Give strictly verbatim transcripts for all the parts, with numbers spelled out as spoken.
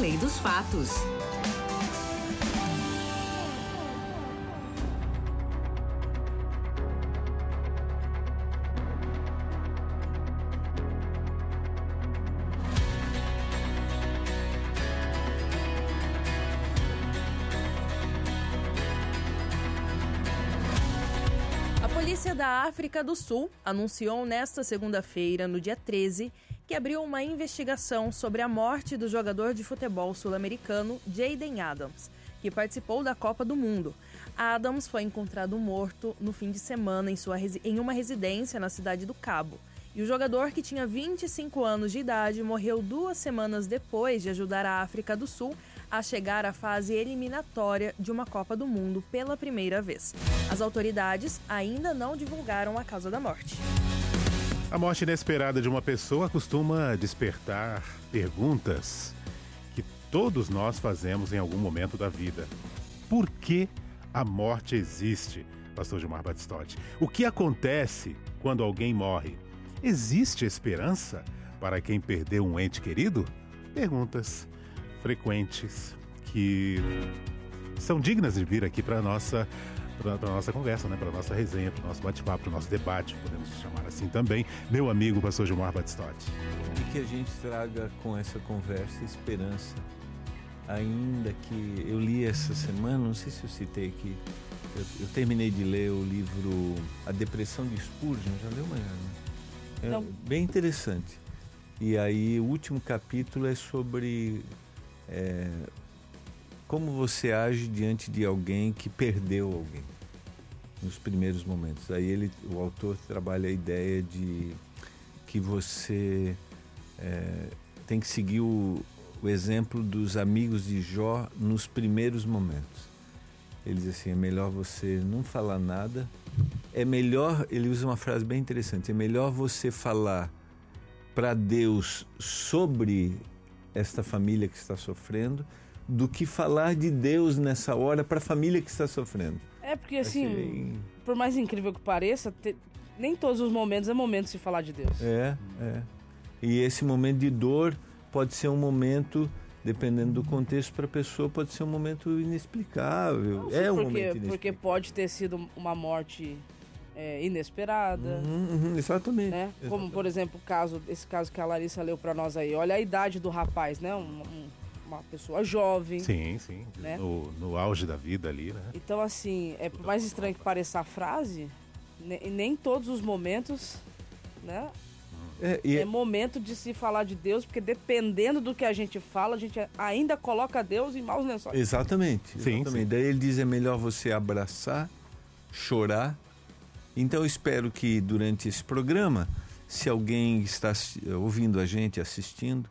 Além dos Fatos. A polícia da África do Sul anunciou nesta segunda-feira, no dia treze, que abriu uma investigação sobre a morte do jogador de futebol sul-americano Jayden Adams, que participou da Copa do Mundo. Adams foi encontrado morto no fim de semana em, sua, em uma residência na cidade do Cabo. E o jogador, que tinha vinte e cinco anos de idade, morreu duas semanas depois de ajudar a África do Sul a chegar à fase eliminatória de uma Copa do Mundo pela primeira vez. As autoridades ainda não divulgaram a causa da morte. A morte inesperada de uma pessoa costuma despertar perguntas que todos nós fazemos em algum momento da vida. Por que a morte existe, pastor Gilmar Battistotti? O que acontece quando alguém morre? Existe esperança para quem perdeu um ente querido? Perguntas frequentes que são dignas de vir aqui para a nossa, para a nossa conversa, né? Para a nossa resenha, para o nosso bate-papo, para o nosso debate, podemos chamar assim também, meu amigo pastor Gilmar Battistotti. E que a gente traga com essa conversa esperança, ainda que eu li essa semana, não sei se eu citei aqui, eu, eu terminei de ler o livro A Depressão de Spurgeon, já leu, Mariana? É Não. Bem interessante. E aí o último capítulo é sobre é, como você age diante de alguém que perdeu alguém nos primeiros momentos. Aí ele, o autor trabalha a ideia de que você é, tem que seguir o, o exemplo dos amigos de Jó nos primeiros momentos. Ele diz assim, é melhor você não falar nada. É melhor, ele usa uma frase bem interessante, é melhor você falar para Deus sobre esta família que está sofrendo do que falar de Deus nessa hora para a família que está sofrendo. É porque assim, Achei... por mais incrível que pareça, te... nem todos os momentos é momento de se falar de Deus. É, é. E esse momento de dor pode ser um momento, dependendo do contexto, para a pessoa pode ser um momento inexplicável. Não, é um porque, momento inexplicável. Porque pode ter sido uma morte é, inesperada. Uhum, uhum, exatamente, Né? exatamente. Como, por exemplo, o caso, esse caso que a Larissa leu para nós aí. Olha a idade do rapaz, né? Um, um, uma pessoa jovem. Sim, sim, né? no, no auge da vida ali, né? Então, assim, é por mais estranho que pareça a frase, ne- nem todos os momentos, né? É, e É momento de se falar de Deus, porque dependendo do que a gente fala, a gente ainda coloca Deus em maus lençóis. Exatamente, Sim, exatamente. sim. Daí ele diz, é melhor você abraçar, chorar. Então eu espero que durante esse programa, se alguém está ouvindo a gente, assistindo,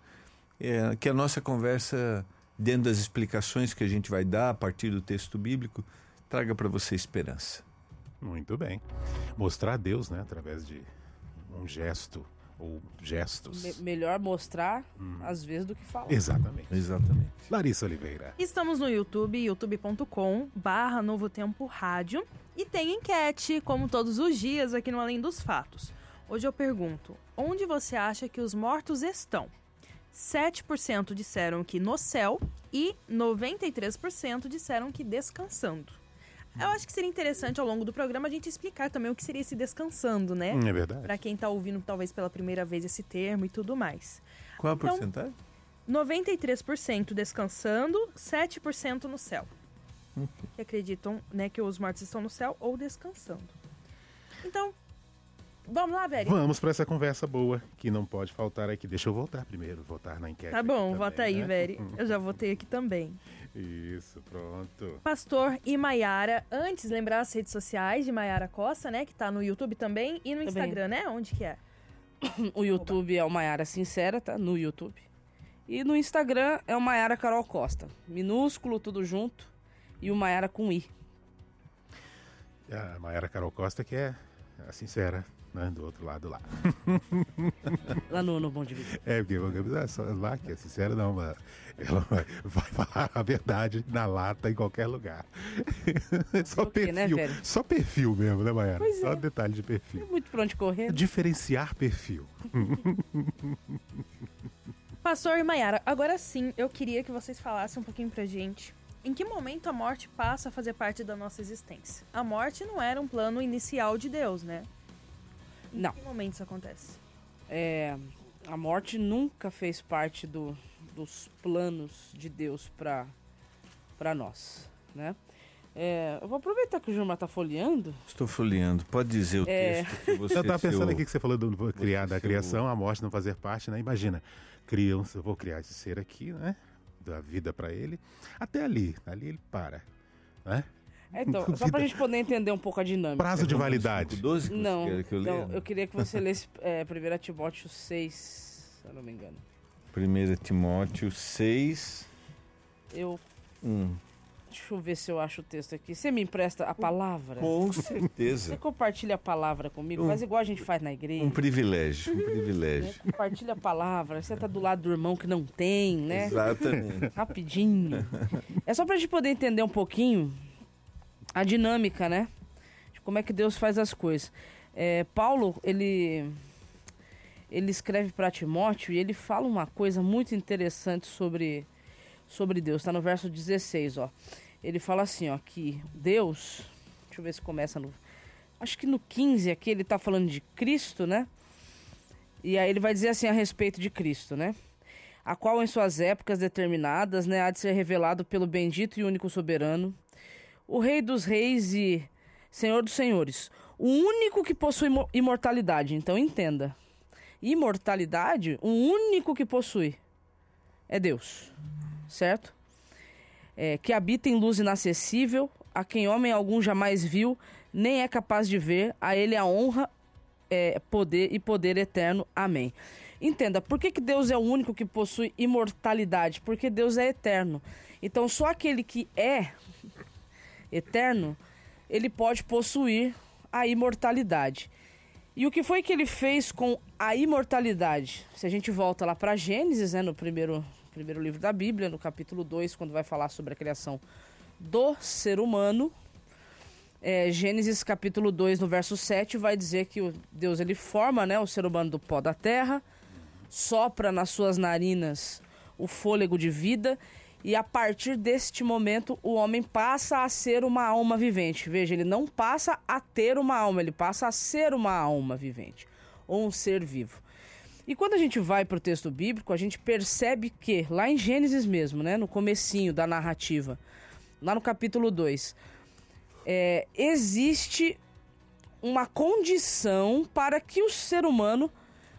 é, que a nossa conversa, dentro das explicações que a gente vai dar a partir do texto bíblico, traga para você esperança. Muito bem. Mostrar a Deus, né, através de um gesto ou gestos. Me- melhor mostrar, às vezes, do que falar. Exatamente. Exatamente. Larissa Oliveira. Estamos no YouTube, youtube ponto com barra Novo Tempo Rádio. E tem enquete, como todos os dias, aqui no Além dos Fatos. Hoje eu pergunto, onde você acha que os mortos estão? sete por cento disseram que no céu e noventa e três por cento disseram que descansando. Eu acho que seria interessante ao longo do programa a gente explicar também o que seria esse descansando, né? Hum, é verdade. Pra quem tá ouvindo talvez pela primeira vez esse termo e tudo mais. Qual a Então, porcentagem? noventa e três por cento descansando, sete por cento no céu. Que acreditam, né, que os mortos estão no céu ou descansando. Então, vamos lá, velho. Vamos para essa conversa boa que não pode faltar aqui. Deixa eu voltar primeiro, votar na enquete. Tá bom, aqui vota também, aí, né? velho. Eu já votei aqui também. Isso, pronto. Pastor e Maiara, antes lembrar as redes sociais de Maiara Costa, né, que tá no YouTube também e no Também. Instagram, né? Onde que é? O YouTube é o Maiara Sincera, tá? No YouTube. E no Instagram é o Maiara Carol Costa. Minúsculo, tudo junto. E o Maiara com I. A Maiara Carol Costa, que é a sincera, né, do outro lado lá. Lá no, no Bom de Vida. É, porque é só lá que é sincera, não, mas ela vai, vai falar a verdade na lata em qualquer lugar. Só O quê, né, perfil, velho? só perfil mesmo, né, Maiara? Pois Só é. detalhe de Tem perfil. muito pra onde correr. né? Diferenciar perfil. Pastor Maiara, agora sim, eu queria que vocês falassem um pouquinho pra gente. Em que momento a morte passa a fazer parte da nossa existência? A morte não era um plano inicial de Deus, né? Em Não. que momento isso acontece? É, a morte nunca fez parte do, dos planos de Deus para para nós, né? É, eu vou aproveitar que o Gilmar tá folheando. Estou folheando. Pode dizer o É. texto que você... Eu estava pensando seu- aqui que você falou do criar, da seu- criação, a morte não fazer parte, né? Imagina, criam, eu vou criar esse ser aqui, né? Da vida para ele. Até ali, ali ele para, né? É, então, só pra gente poder entender um pouco a dinâmica. Prazo de validade. doze que você Não, quer que eu leia? não, eu queria que você lesse é, primeiro Timóteo seis, se eu não me engano. primeiro Timóteo seis, Eu, um. deixa eu ver se eu acho o texto aqui. Você me empresta a palavra? Com Você certeza. compartilha a palavra comigo? Um- Faz igual a gente faz na igreja. Um privilégio, um né? privilégio. Compartilha a palavra. Você tá do lado do irmão que não tem, né? Exatamente. Rapidinho. É só pra gente poder entender um pouquinho a dinâmica, né? De como é que Deus faz as coisas. É, Paulo, ele, ele escreve para Timóteo e ele fala uma coisa muito interessante sobre, sobre Deus. Está no verso dezesseis, ó. Ele fala assim, ó, que Deus... Deixa eu ver se começa no... Acho que no quinze aqui ele tá falando de Cristo, né? E aí ele vai dizer assim a respeito de Cristo, né? A qual em suas épocas determinadas, né, há de ser revelado pelo bendito e único soberano, o Rei dos Reis e Senhor dos Senhores, o único que possui imo- imortalidade. Então entenda, imortalidade, o único que possui é Deus, certo? É, que habita em luz inacessível, a quem homem algum jamais viu, nem é capaz de ver, a ele a honra, é, poder e poder eterno. Amém. Entenda, por que, que Deus é o único que possui imortalidade? Porque Deus é eterno. Então só aquele que é eterno, ele pode possuir a imortalidade. E o que foi que ele fez com a imortalidade? Se a gente volta lá para Gênesis, né, no primeiro, primeiro livro da Bíblia, no capítulo dois, quando vai falar sobre a criação do ser humano, é, Gênesis capítulo dois, no verso sete, vai dizer que o Deus ele forma, né, o ser humano do pó da terra, sopra nas suas narinas o fôlego de vida, e a partir deste momento o homem passa a ser uma alma vivente. Veja, ele não passa a ter uma alma, ele passa a ser uma alma vivente, ou um ser vivo. E quando a gente vai para o texto bíblico, a gente percebe que, lá em Gênesis mesmo, né, no comecinho da narrativa, lá no capítulo dois, é, existe uma condição para que o ser humano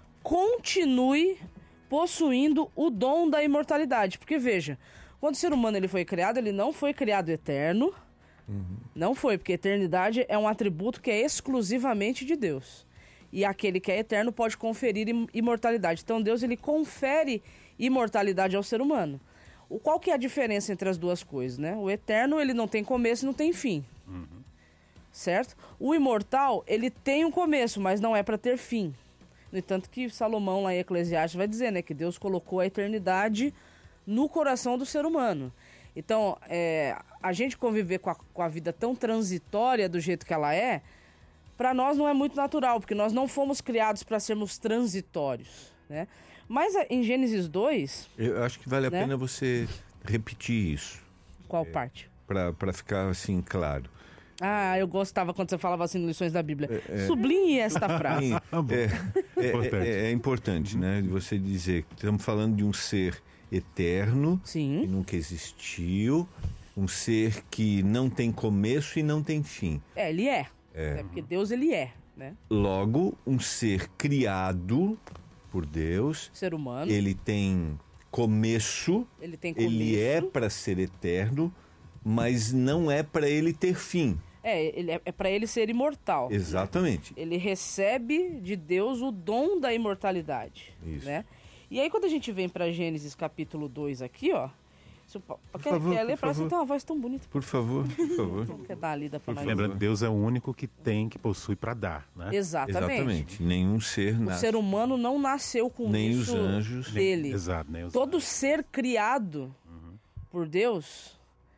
continue possuindo o dom da imortalidade. Porque veja, quando o ser humano ele foi criado, ele não foi criado eterno. Uhum. Não foi, porque eternidade é um atributo que é exclusivamente de Deus. E aquele que é eterno pode conferir im- imortalidade. Então Deus ele confere imortalidade ao ser humano. O, qual que é a diferença entre as duas coisas, né? O eterno ele não tem começo e não tem fim. Uhum. Certo? O imortal ele tem um começo, mas não é para ter fim. No entanto que Salomão lá em Eclesiastes vai dizer, né, que Deus colocou a eternidade no coração do ser humano. Então, é, a gente conviver com a, com a vida tão transitória do jeito que ela é, para nós não é muito natural, porque nós não fomos criados para sermos transitórios, né? Mas em Gênesis dois... Eu acho que vale a né? pena você repetir isso, Qual parte? para ficar assim claro. Ah, eu gostava quando você falava assim em lições da Bíblia. É, é... Sublinhe esta frase. é, é, importante. É, é, é importante, né? Você dizer que estamos falando de um ser eterno, Sim. que nunca existiu, um ser que não tem começo e não tem fim. É, ele é. É. é porque Deus, ele é, né? Logo, um ser criado por Deus. Ser humano. Ele tem começo. Ele tem começo. Ele é para ser eterno, mas não é para ele ter fim. É, ele é, é para ele ser imortal. Exatamente. Ele recebe de Deus o dom da imortalidade. Isso. Né? E aí quando a gente vem para Gênesis capítulo dois aqui, ó. Se, por quer, favor, quer ler? por Parece favor. que tem uma voz tão bonita. Por favor, por favor. Quer dar a lida para nós? Lembrando, Deus é o único que tem, que possui para dar, né? Exatamente. Exatamente. Nenhum ser O nasce. ser humano não nasceu com Nem isso os anjos. dele. Nem, exato, nem os Todo anjos. ser criado uhum. por Deus,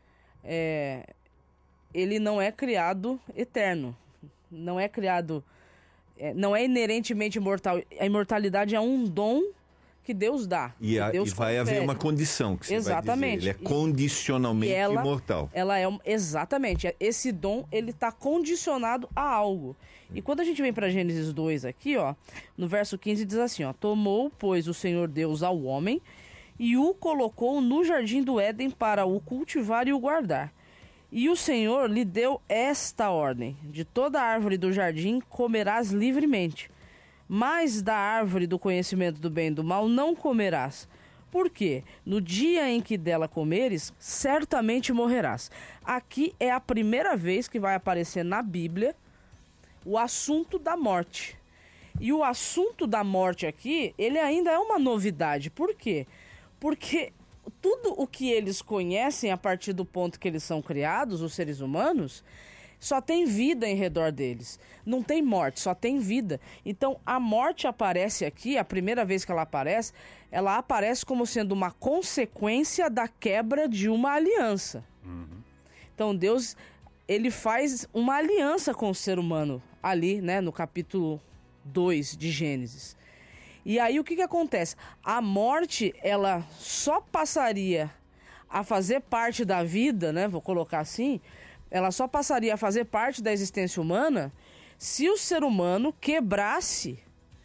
é, ele não é criado eterno. Não é criado... É, não é inerentemente imortal. A imortalidade é um dom que Deus dá. E, a, Deus e vai haver uma condição que você exatamente. vai dizer. Ele é condicionalmente e ela, imortal. Ela é um, exatamente. Esse dom, ele está condicionado a algo. E quando a gente vem para Gênesis dois aqui, ó, no verso quinze diz assim, ó, tomou, pois, o Senhor Deus ao homem e o colocou no jardim do Éden para o cultivar e o guardar. E o Senhor lhe deu esta ordem, de toda árvore do jardim comerás livremente, mas da árvore do conhecimento do bem e do mal não comerás. Por quê? No dia em que dela comeres, certamente morrerás. Aqui é a primeira vez que vai aparecer na Bíblia o assunto da morte. E o assunto da morte aqui, ele ainda é uma novidade. Por quê? Porque tudo o que eles conhecem a partir do ponto que eles são criados, os seres humanos, só tem vida em redor deles. Não tem morte, só tem vida. Então, a morte aparece aqui, a primeira vez que ela aparece, ela aparece como sendo uma consequência da quebra de uma aliança. Uhum. Então, Deus, ele faz uma aliança com o ser humano ali, né, no capítulo dois de Gênesis. E aí, o que que acontece? A morte, ela só passaria a fazer parte da vida, né, vou colocar assim, ela só passaria a fazer parte da existência humana se o ser humano quebrasse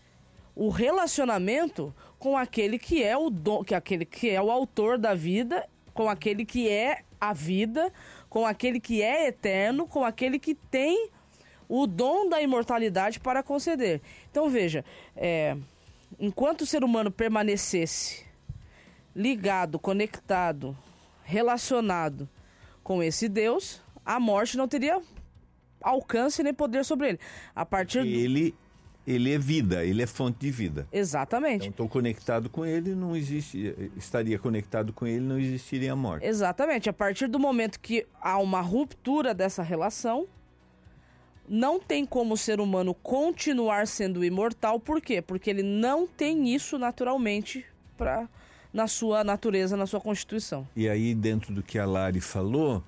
o relacionamento com aquele que é o dom, que aquele que é o autor da vida, com aquele que é a vida, com aquele que é eterno, com aquele que tem o dom da imortalidade para conceder. Então veja, é, enquanto o ser humano permanecesse ligado, conectado, relacionado com esse Deus, a morte não teria alcance nem poder sobre ele. A partir do... ele, ele é vida, ele é fonte de vida. Exatamente. Então, estou conectado com ele, não existe, estaria conectado com ele, não existiria a morte. Exatamente. A partir do momento que há uma ruptura dessa relação, não tem como o ser humano continuar sendo imortal. Por quê? Porque ele não tem isso naturalmente pra, na sua natureza, na sua constituição. E aí, dentro do que a Lari falou,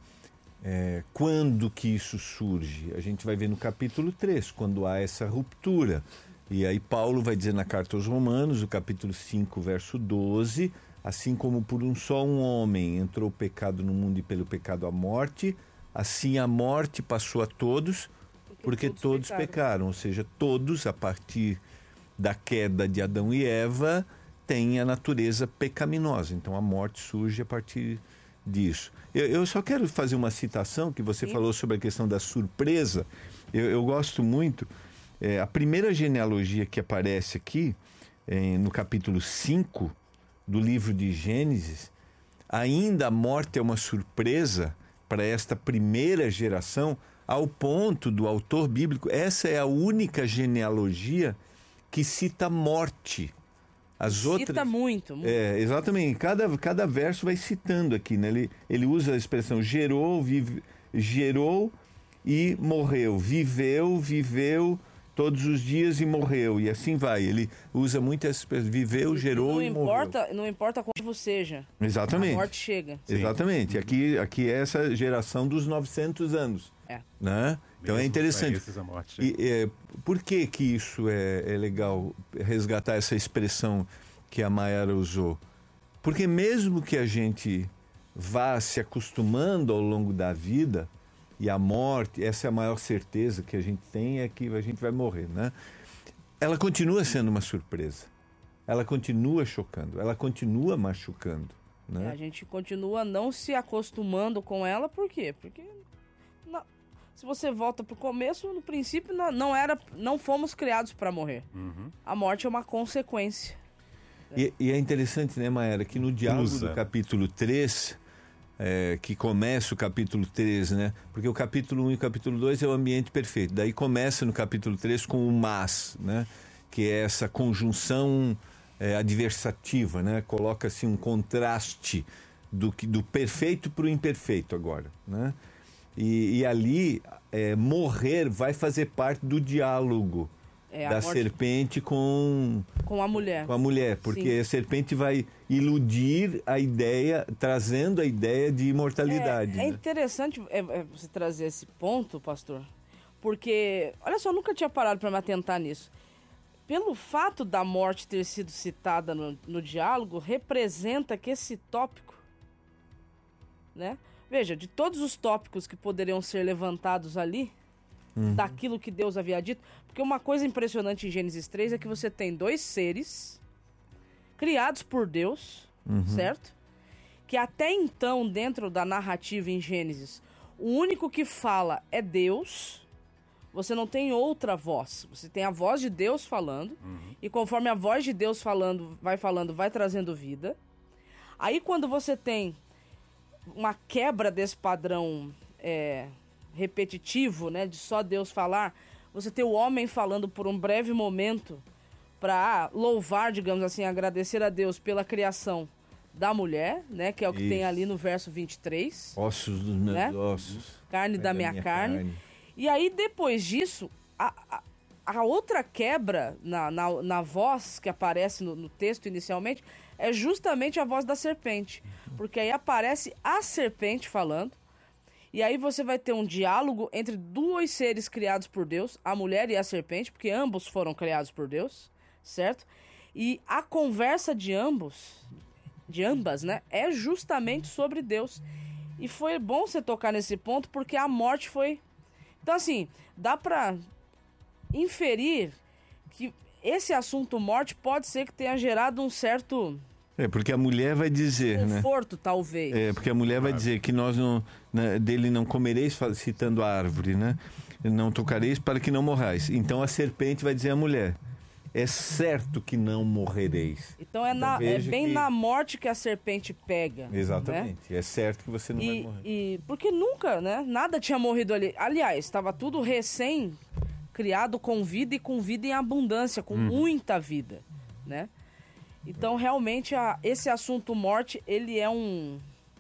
é, quando que isso surge? A gente vai ver no capítulo três, quando há essa ruptura. E aí Paulo vai dizer na carta aos Romanos, o capítulo cinco, verso doze, assim como por um só um homem entrou o pecado no mundo e pelo pecado a morte, assim a morte passou a todos, porque, porque todos, todos pecaram. pecaram. Ou seja, todos, a partir da queda de Adão e Eva, têm a natureza pecaminosa. Então a morte surge a partir disso. Eu, eu só quero fazer uma citação que você Sim. falou sobre a questão da surpresa. Eu, eu gosto muito. É, a primeira genealogia que aparece aqui, é, no capítulo cinco do livro de Gênesis, ainda a morte é uma surpresa para esta primeira geração, ao ponto do autor bíblico, essa é a única genealogia que cita morte. As Cita outras, muito, muito. É, exatamente. Cada, cada verso vai citando aqui, né? Ele, ele usa a expressão gerou, vive, gerou e morreu. Viveu, viveu todos os dias e morreu. E assim vai. Ele usa muito essa expressão. Viveu, gerou não e importa, morreu. Não importa como seja. Exatamente. A morte chega. Sim. Exatamente. Aqui, aqui é essa geração dos novecentos anos. É. Né? Então mesmo é interessante. Morte, e, é, por que que isso é, é legal, resgatar essa expressão que a Mayara usou? Porque mesmo que a gente vá se acostumando ao longo da vida, e a morte, essa é a maior certeza que a gente tem, é que a gente vai morrer, né? Ela continua sendo uma surpresa. Ela continua chocando, ela continua machucando. Né? É, a gente continua não se acostumando com ela, por quê? Porque... Não... Se você volta pro começo, no princípio não, não, era, não fomos criados para morrer. Uhum. A morte é uma consequência. E, e é interessante, né, Mayara, que no diálogo Usa. do capítulo três, é, que começa o capítulo três, né? Porque o capítulo um e o capítulo dois é o ambiente perfeito. Daí começa no capítulo três com o mas, né? Que é essa conjunção é, adversativa, né? Coloca assim um contraste do, do perfeito para o imperfeito agora, né? E, e ali, é, morrer vai fazer parte do diálogo é, da morte... serpente com... Com a mulher. Com a mulher, porque Sim. a serpente vai iludir a ideia, trazendo a ideia de imortalidade. É, é né? interessante é, é, você trazer esse ponto, pastor, porque, olha só, eu nunca tinha parado para me atentar nisso. pelo fato da morte ter sido citada no, no diálogo, representa que esse tópico, né? Veja, de todos os tópicos que poderiam ser levantados ali, uhum. daquilo que Deus havia dito, porque uma coisa impressionante em Gênesis três é que você tem dois seres criados por Deus, uhum. certo? Que até então, dentro da narrativa em Gênesis, o único que fala é Deus. Você não tem outra voz. Você tem a voz de Deus falando. Uhum. E conforme a voz de Deus falando, vai falando, vai trazendo vida. Aí quando você tem uma quebra desse padrão é, repetitivo, né, de só Deus falar, você tem o homem falando por um breve momento para louvar, digamos assim, agradecer a Deus pela criação da mulher, né, que é o que Isso. tem ali no verso vinte e três. Ossos dos meus né? ossos. Carne da, da minha, minha carne. carne. E aí, depois disso, a, a, a outra quebra na, na, na voz que aparece no, no texto inicialmente é justamente a voz da serpente. Porque aí aparece a serpente falando, e aí você vai ter um diálogo entre dois seres criados por Deus, a mulher e a serpente, porque ambos foram criados por Deus, certo? E a conversa de ambos, de ambas, né, é justamente sobre Deus. E foi bom você tocar nesse ponto, porque a morte foi... Então, assim, dá pra inferir que esse assunto morte pode ser que tenha gerado um certo... É, porque a mulher vai dizer, conforto, né? Conforto, talvez. É, porque a mulher vai dizer que nós não... Né, dele não comereis, citando a árvore, né? Não tocareis para que não morrais. Então a serpente vai dizer à mulher, é certo que não morrereis. Então é, na, é bem que... na morte que a serpente pega. Exatamente. Né? É certo que você não e, vai morrer. E, porque nunca, né? Nada tinha morrido ali. Aliás, estava tudo recém criado com vida e com vida em abundância, com hum. muita vida, né? Então, realmente, a, esse assunto morte, ele é um...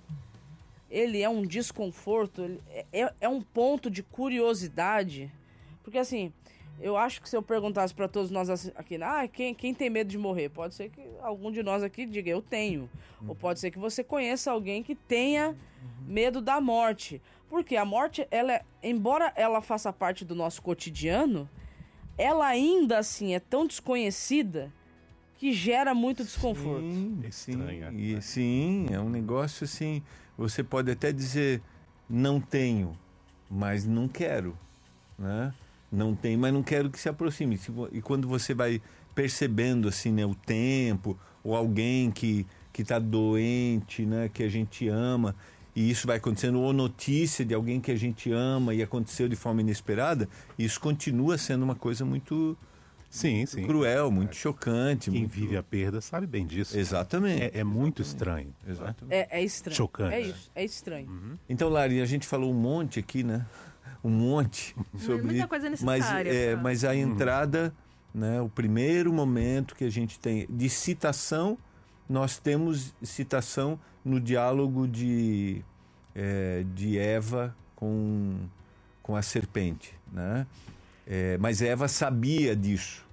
Ele é um desconforto, ele é, é um ponto de curiosidade. Porque, assim... Eu acho que se eu perguntasse para todos nós aqui, ah, quem, quem tem medo de morrer? Pode ser que algum de nós aqui diga, eu tenho. Uhum. Ou pode ser que você conheça alguém que tenha uhum. medo da morte. Porque a morte, ela é, embora ela faça parte do nosso cotidiano, ela ainda assim é tão desconhecida que gera muito desconforto. Sim, sim, e, sim, é um negócio assim, você pode até dizer, não tenho, mas não quero, né? Não tem, mas não quero que se aproxime. E quando você vai percebendo assim, né, o tempo, ou alguém que que está doente, né, que a gente ama, e isso vai acontecendo, ou notícia de alguém que a gente ama e aconteceu de forma inesperada, isso continua sendo uma coisa muito, sim, muito sim. cruel, muito chocante. Quem muito... vive a perda sabe bem disso. Exatamente. É, é muito estranho. Exatamente. É, é estranho. Chocante. É isso, é estranho. Uhum. Então, Lari, a gente falou um monte aqui, né? Um monte sobre muita coisa necessária. Mas, é, tá? mas a entrada, né, o primeiro momento que a gente tem de citação, nós temos citação no diálogo de, é, de Eva com, com a serpente, né? É, mas Eva sabia disso.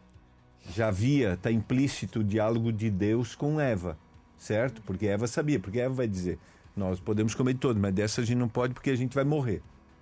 Já havia, está implícito o diálogo de Deus com Eva, certo? Porque Eva sabia, porque Eva vai dizer, nós podemos comer de todo, mas dessa a gente não pode porque a gente vai morrer.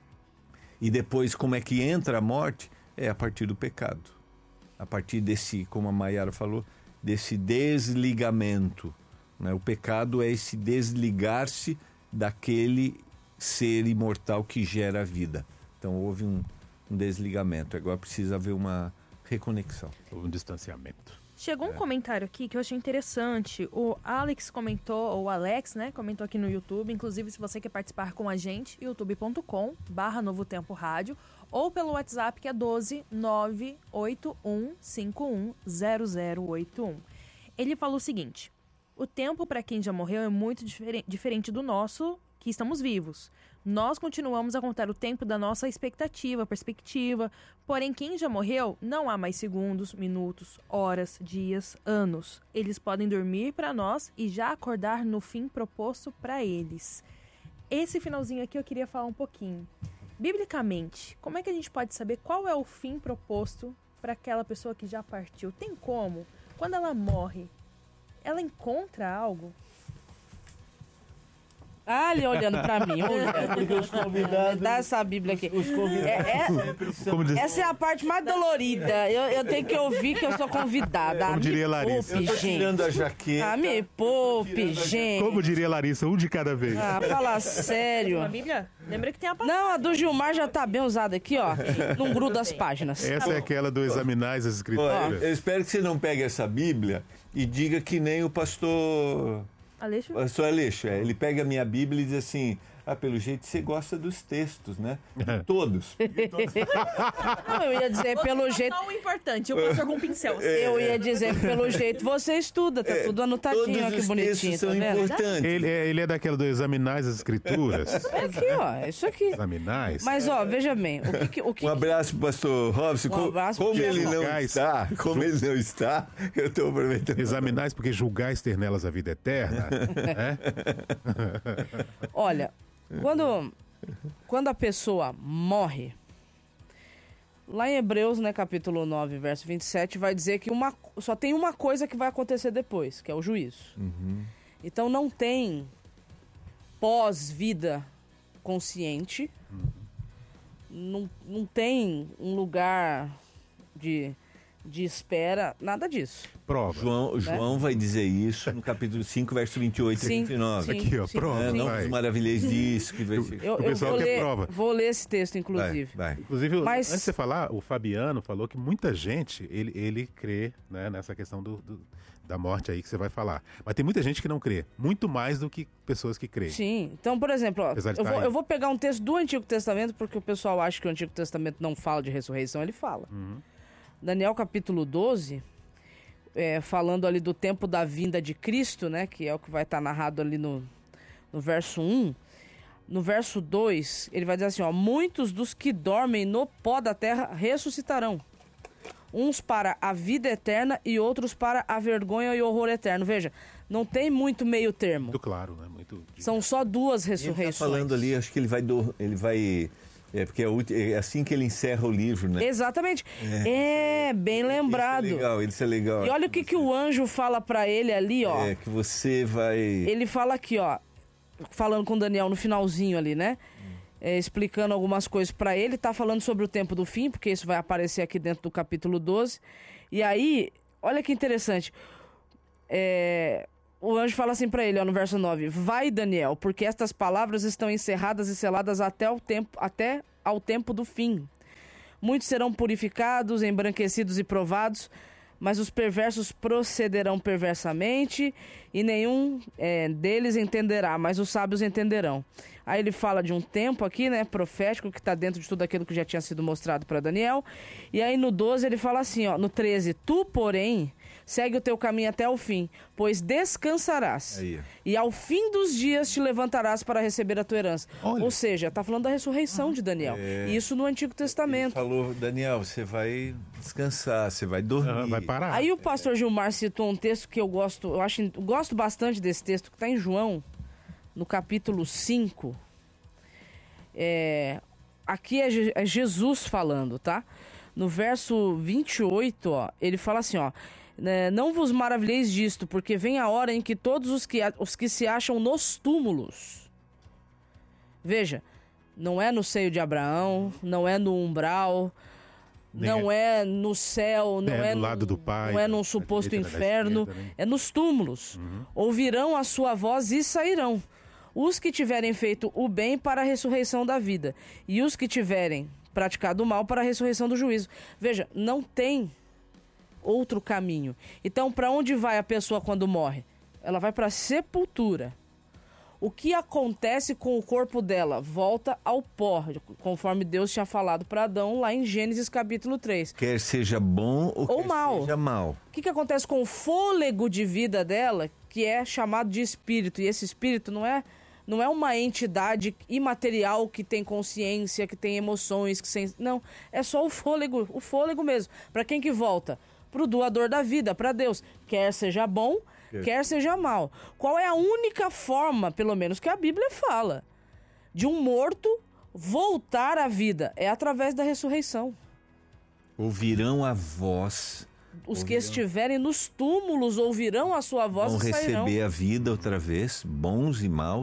E depois, como é que entra a morte? É a partir do pecado. A partir desse, como a Maiara falou, desse desligamento. Né? O pecado é esse desligar-se daquele ser imortal que gera a vida. Então houve um, um desligamento. Agora precisa haver uma reconexão. Um distanciamento. Chegou um é. comentário aqui que eu achei interessante. O Alex comentou, ou o Alex, né, comentou aqui no YouTube. Inclusive, se você quer participar com a gente, youtube ponto com barra Novo Tempo Rádio, ou pelo WhatsApp, que é doze nove oito um cinco um zero zero oito um. Ele falou o seguinte: o tempo para quem já morreu é muito diferente, diferente do nosso, que estamos vivos. Nós continuamos a contar o tempo da nossa expectativa, perspectiva, porém quem já morreu não há mais segundos, minutos, horas, dias, anos. Eles podem dormir para nós e já acordar no fim proposto para eles. Esse finalzinho aqui eu queria falar um pouquinho. Biblicamente, como é que a gente pode saber qual é o fim proposto para aquela pessoa que já partiu? Tem como? Quando ela morre, ela encontra algo? Ah, ele olhando pra mim. Olha. Porque os convidados... Dá essa Bíblia aqui. Os convidados É, sempre é, são... Como diz- essa é a parte mais dolorida. Eu, eu tenho que ouvir que eu sou convidada. Como Ah, diria me Larissa. poupe, Eu tô tirando a gente. jaqueta. Ah, me poupe, gente. Como diria Larissa, um de cada vez. Ah, fala sério. A Bíblia? Lembra que tem a Não, a do Gilmar já tá bem usada aqui, ó. Não gruda as páginas. Essa é aquela do examinais as Olha, escrituras. eu espero que você não pegue essa Bíblia e diga que nem o pastor... Aleixo? Pastor Aleixo, é, ele pega a minha Bíblia e diz assim... Ah, pelo jeito você gosta dos textos, né? Todos. Não, eu ia dizer, pelo jeito... Só o importante, o pastor com pincel. Eu ia dizer, pelo jeito você estuda, tá tudo anotadinho, Todos ó, que os bonitinho, textos tá são vendo? importantes. Ele é, ele é daquela do examinais as escrituras. É aqui, ó, é isso aqui. Examinais. Mas, ó, veja bem, o que que... O que Um abraço pro pastor Robson. Um Co- abraço como pro ele não Julgais. está, como ele não está, eu estou aproveitando. Examinais porque julgais ter nelas a vida eterna. né? Olha, quando, quando a pessoa morre, lá em Hebreus, né, capítulo nove, verso vinte e sete, vai dizer que uma, só tem uma coisa que vai acontecer depois, que é o juízo. Então não tem pós-vida consciente, não, não tem um lugar de, de espera, nada disso. Prova. João, João vai dizer isso no capítulo cinco, verso vinte e oito e Sim, vinte e nove. sim. Aqui, ó, prova. É, não vai. vos maravilheis disso. Que vai ser... Eu, O eu pessoal vou, quer ler, prova. vou ler esse texto, Vai, inclusive. vai. Inclusive, Mas- antes de você falar, o Fabiano falou que muita gente, ele, ele crê, né, nessa questão do, do- da morte aí que você vai falar. Mas tem muita gente que não crê. Muito mais do que pessoas que creem. Sim. Então, por exemplo, ó, Apesar de eu, tá vou, aí. eu vou pegar um texto do Antigo Testamento, porque o pessoal acha que o Antigo Testamento não fala de ressurreição, ele fala. Uhum. Daniel capítulo doze, é, falando ali do tempo da vinda de Cristo, né, que é o que vai estar narrado ali no, no verso um. No verso dois, ele vai dizer assim, ó, muitos dos que dormem no pó da terra ressuscitarão. Uns para a vida eterna e outros para a vergonha e horror eterno. Veja, não tem muito meio termo. Muito claro, né? Muito. São só duas Ele está ressurreições. falando ali, acho que ele vai... Do, ele vai é porque é, o ulti- é assim que ele encerra o livro, né? Exatamente. É, bem lembrado. Isso é legal, isso é legal. E olha o que, que o anjo fala pra ele ali, ó. É, que você vai... Ele fala aqui, ó, falando com o Daniel no finalzinho ali, né? É, explicando algumas coisas pra ele, tá falando sobre o tempo do fim, porque isso vai aparecer aqui dentro do capítulo doze. E aí, olha que interessante. É, o anjo fala assim pra ele, ó, no verso nove: vai, Daniel, porque estas palavras estão encerradas e seladas até, o tempo, até ao tempo do fim. Muitos serão purificados, embranquecidos e provados, mas os perversos procederão perversamente e nenhum é, deles entenderá, mas os sábios entenderão. Aí ele fala de um tempo aqui, né, profético, que está dentro de tudo aquilo que já tinha sido mostrado para Daniel. E aí no doze ele fala assim, ó, no treze: tu, porém, segue o teu caminho até o fim, pois descansarás. Aí. E ao fim dos dias te levantarás para receber a tua herança. Olha. Ou seja, está falando da ressurreição de Daniel. É. E isso no Antigo Ele Testamento. falou, Daniel, você vai descansar, você vai dormir. Ah, vai parar. Aí o pastor Gilmar citou um texto que eu gosto, eu acho, eu gosto bastante desse texto, que está em João, no capítulo cinco. É, aqui é, Je- é Jesus falando, tá? No verso vinte e oito, ó, ele fala assim, ó: né, não vos maravilheis disto, porque vem a hora em que todos os que, a- os que se acham nos túmulos... Veja, não é no seio de Abraão, não é no umbral... Nem Não é no céu, não É é, do no- lado do Pai, não é da- num da suposto direita, da inferno, esquerda, né? é nos túmulos. Ouvirão a sua voz e sairão. Os que tiverem feito o bem para a ressurreição da vida, e os que tiverem praticado o mal para a ressurreição do juízo. Veja, não tem outro caminho. Então, para onde vai a pessoa quando morre? Ela vai para a sepultura. O que acontece com o corpo dela? Volta ao pó, conforme Deus tinha falado para Adão lá em Gênesis capítulo três. Quer seja bom ou, Ou quer mal. seja mal. O que, que acontece com o fôlego de vida dela, que é chamado de espírito? E esse espírito não é, não é uma entidade imaterial que tem consciência, que tem emoções, que sem... não, é só o fôlego, o fôlego mesmo. Para quem que volta? Para o doador da vida, para Deus. Quer seja bom, quer seja mal. Qual é a única forma, pelo menos que a Bíblia fala, de um morto voltar à vida? É através da ressurreição. Ouvirão a voz, Os que estiverem nos túmulos ouvirão a sua voz vão e sairão. receber a vida outra vez, bons e maus,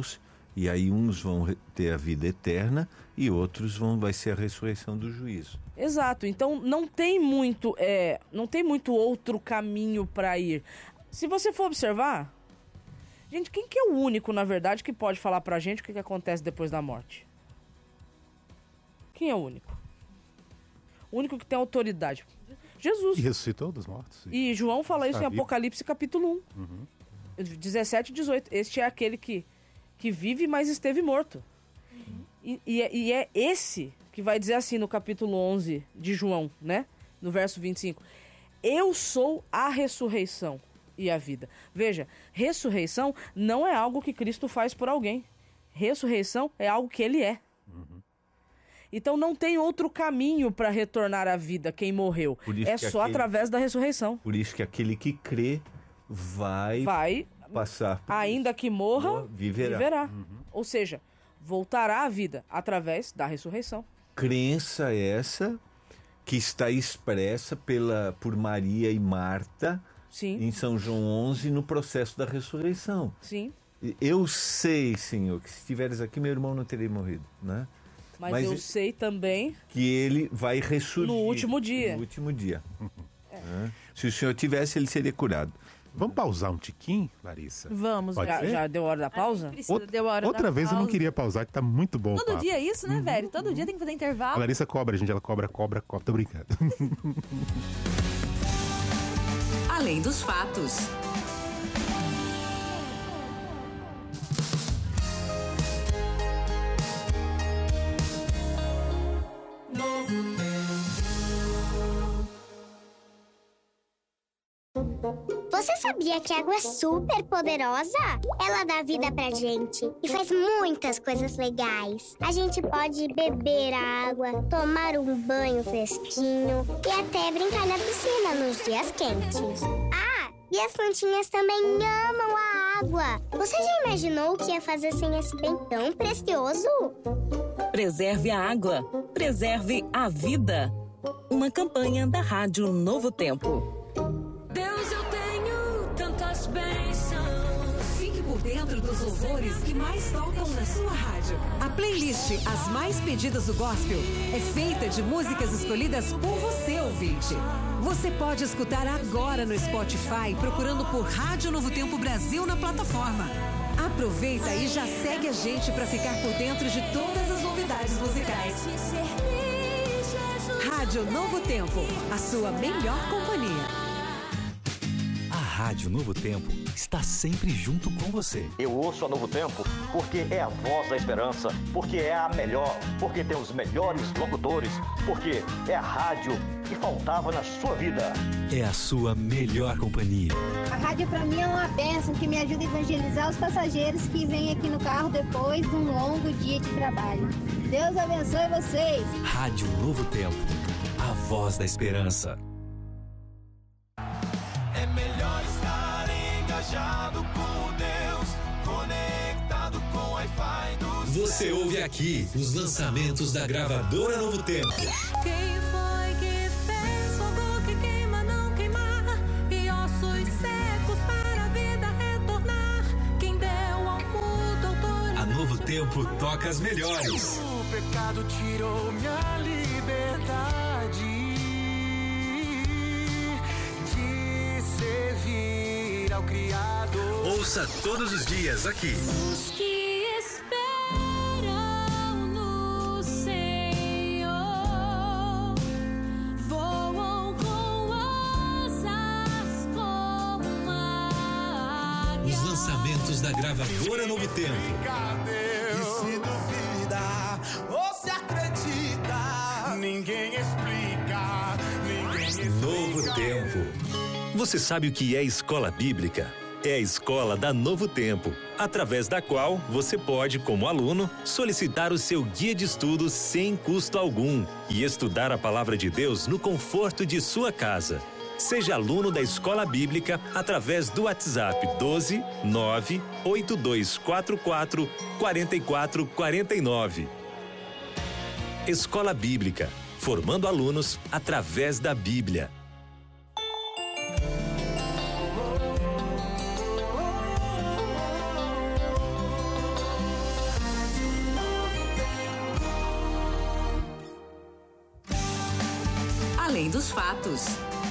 E aí uns vão ter a vida eterna e outros vão vai ser a ressurreição do juízo. Exato. Então não tem muito, é, não tem muito outro caminho para ir. Se você for observar, gente, quem que é o único, na verdade, que pode falar pra gente o que, que acontece depois da morte? Quem é o único? O único que tem autoridade. Jesus. E ressuscitou dos mortos. E João fala isso Está em vivo. Apocalipse capítulo um. Uhum. dezessete e dezoito. Este é aquele que, que vive, mas esteve morto. Uhum. E, e, é, e é esse que vai dizer assim no capítulo onze de João, né? No verso vinte e cinco. Eu sou a ressurreição e a vida. Veja, ressurreição não é algo que Cristo faz por alguém. Ressurreição é algo que ele é. Uhum. Então não tem outro caminho para retornar à vida quem morreu. É só aquele, através da ressurreição. Por isso que aquele que crê vai, vai passar por ainda isso. que morra, viverá. viverá. Uhum. Ou seja, voltará à vida através da ressurreição. Crença essa que está expressa pela, por Maria e Marta, sim, em São João onze, no processo da ressurreição. Sim. Eu sei, Senhor, que se estiveres aqui, meu irmão não teria morrido, né? Mas, Mas eu sei também que ele vai ressurgir no último dia. No último dia. É. Né? Se o Senhor tivesse, ele seria curado. Vamos pausar um tiquinho, Larissa? Vamos. Já, já deu hora da pausa? Precisa, deu hora Outra da vez pausa. eu não queria pausar, que tá muito bom. Todo dia é isso, né, uhum, velho? Todo uhum. dia tem que fazer intervalo. A Larissa cobra, gente. Ela cobra, cobra, cobra. Tô brincando. Além dos fatos. Você sabia que a água é super poderosa? Ela dá vida pra gente e faz muitas coisas legais. A gente pode beber a água, tomar um banho fresquinho e até brincar na piscina nos dias quentes. Ah, e as plantinhas também amam a água. Você já imaginou o que ia fazer sem esse bem tão precioso? Preserve a água. Preserve a vida. Uma campanha da Rádio Novo Tempo. Deus, eu tenho tantas bênçãos. Fique por dentro dos louvores que mais tocam na sua rádio. A playlist As Mais Pedidas do Gospel é feita de músicas escolhidas por você, ouvinte. Você pode escutar agora no Spotify, procurando por Rádio Novo Tempo Brasil na plataforma. Aproveita e já segue a gente para ficar por dentro de todas as novidades musicais. Rádio Novo Tempo, a sua melhor companhia. A Rádio Novo Tempo está sempre junto com você. Eu ouço a Novo Tempo porque é a voz da esperança, porque é a melhor, porque tem os melhores locutores, porque é a rádio que faltava na sua vida. É a sua melhor companhia. A rádio para mim é uma bênção que me ajuda a evangelizar os passageiros que vêm aqui no carro depois de um longo dia de trabalho. Deus abençoe vocês. Rádio Novo Tempo, a voz da esperança. É melhor estar engajado com Deus, conectado com o Wi-Fi do céu. Você ouve aqui os lançamentos da gravadora Novo Tempo. Quem foi que fez fogo que queima, não queimar, e ossos secos para a vida retornar? Quem deu ao mudo autoridade? A Novo Tempo toca as melhores. O pecado tirou minha liberdade. Ao Criador. Ouça todos os dias aqui. Os que esperam no Senhor voam com asas como águia. Os lançamentos da gravadora Novo Tempo. E se duvida ou se acredita, ninguém explica, ninguém explica. Novo Tempo. Você sabe o que é escola bíblica? É a escola da Novo Tempo, através da qual você pode, como aluno, solicitar o seu guia de estudo sem custo algum e estudar a palavra de Deus no conforto de sua casa. Seja aluno da escola bíblica através do WhatsApp doze nove oito dois quatro quatro quatro quatro quatro nove. Escola Bíblica, formando alunos através da Bíblia. dos Fatos.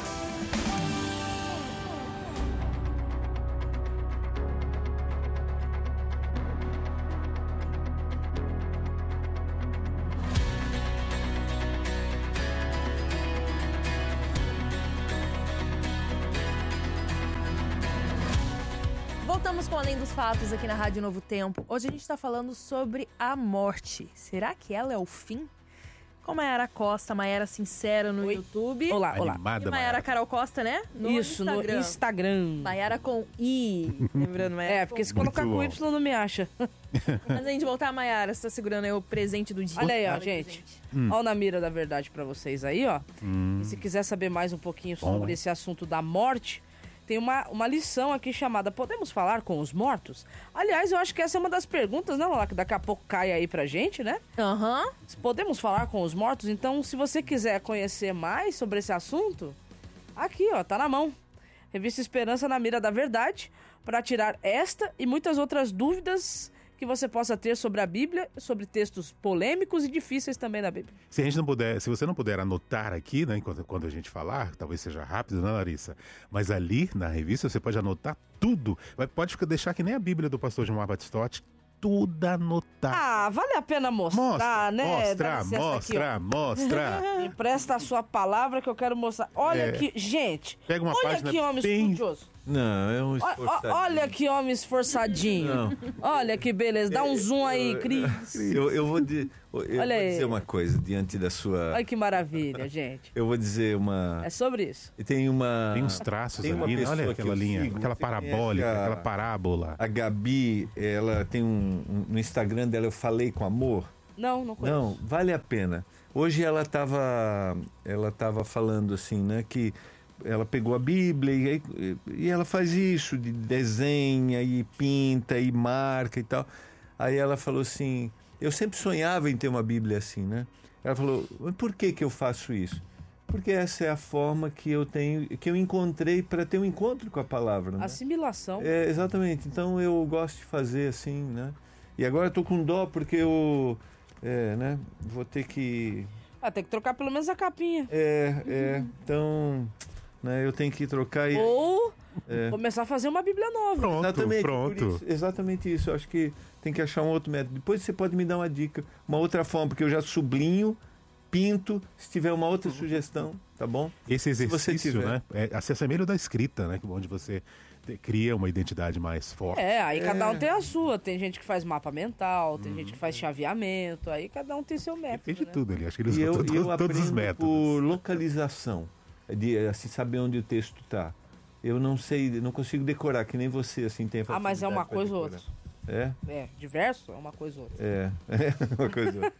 Voltamos com Além dos Fatos aqui na Rádio Novo Tempo. Hoje a gente está falando sobre a morte. Será que ela é o fim? Com Maiara Costa, Maiara Sincera no Oi. YouTube. Olá, olá. Animada, E Maiara Carol Costa, né? No Isso, Instagram. no Instagram. Maiara com I. Lembrando, Maiara É, porque se colocar com Y não me acha. Antes da gente voltar, a Maiara, você tá segurando aí o presente do dia. Olha aí, ó, gente. Hum. Ó, na mira da verdade pra vocês aí, ó. Hum. E se quiser saber mais um pouquinho sobre Bom. esse assunto da morte, tem uma, uma lição aqui chamada Podemos Falar com os Mortos? Aliás, eu acho que essa é uma das perguntas, né, Lala, que daqui a pouco cai aí pra gente, né? Aham. Uhum. Podemos falar com os mortos? Então, se você quiser conhecer mais sobre esse assunto, aqui, ó, tá na mão. Revista Esperança na Mira da Verdade, para tirar esta e muitas outras dúvidas que você possa ter sobre a Bíblia, sobre textos polêmicos e difíceis também da Bíblia. Se a gente não puder, se você não puder anotar aqui, né, enquanto, quando a gente falar, talvez seja rápido, né, Larissa? Mas ali na revista você pode anotar tudo. Pode deixar que nem a Bíblia do pastor Gilmar Batistotti, tudo anotado. Ah, vale a pena mostrar, mostra, né? Mostra, mostra, aqui, mostra. Empresta a sua palavra que eu quero mostrar. Olha É. que, gente, Pega uma olha página que homem bem- estudioso. Não, é um Ó- esforçadinho. ó- Olha que homem esforçadinho. Não. Olha que beleza. Dá um zoom aí, Cris. Eu, eu vou, di- eu Olha vou aí. dizer uma coisa diante da sua... Olha que maravilha, gente. Eu vou dizer uma... É sobre isso. E tem uma... Tem uns traços tem uma ali, né? pessoa Olha que aquela eu linha, sigo, aquela você conhece parabólica, a- aquela parábola. A Gabi, ela tem um, um... No Instagram dela, eu falei com amor. Não, não conheço. Não, vale a pena. Hoje ela estava ela tava falando assim, né, que ela pegou a Bíblia e, aí- e ela faz isso, de desenha e pinta e marca e tal. Aí ela falou assim, eu sempre sonhava em ter uma Bíblia assim, né? Ela falou, mas por que que eu faço isso? Porque essa é a forma que eu tenho, que eu encontrei para ter um encontro com a palavra, né? Assimilação. É, exatamente. Então eu gosto de fazer assim, né? E agora eu tô com dó porque eu, é, né? Vou ter que, Ah, tem que trocar pelo menos a capinha. é, é. Então, né? Eu tenho que trocar e Ou é. começar a fazer uma Bíblia nova. Pronto, Exatamente, pronto. por isso, exatamente isso. Eu acho que tem que achar um outro método. Depois você pode me dar uma dica, uma outra forma, porque eu já sublinho, pinto, se tiver uma outra sugestão, tá bom? Esse Se você exercício, tiver. né? É, se assemelha ao da escrita, né? Onde você te- cria uma identidade mais forte. É, aí cada um tem a sua. Tem gente que faz mapa mental, tem gente que faz chaveamento. Aí cada um tem seu método. Tem de né? tudo ali. Acho que eles E eu, usam e todos, eu todos os aprendo métodos. por localização, de assim, saber onde o texto está. Eu não sei, não consigo decorar, que nem você assim tem Ah, mas é uma facilidade pra coisa ou decorar. outra. É? É, diverso é uma coisa ou outra. É, é uma coisa ou outra.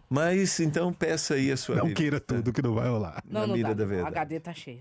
Mas então peça aí a sua Não revista. queira tudo que não vai rolar. Não, Na não mira dá. da O verdade. H D tá cheio.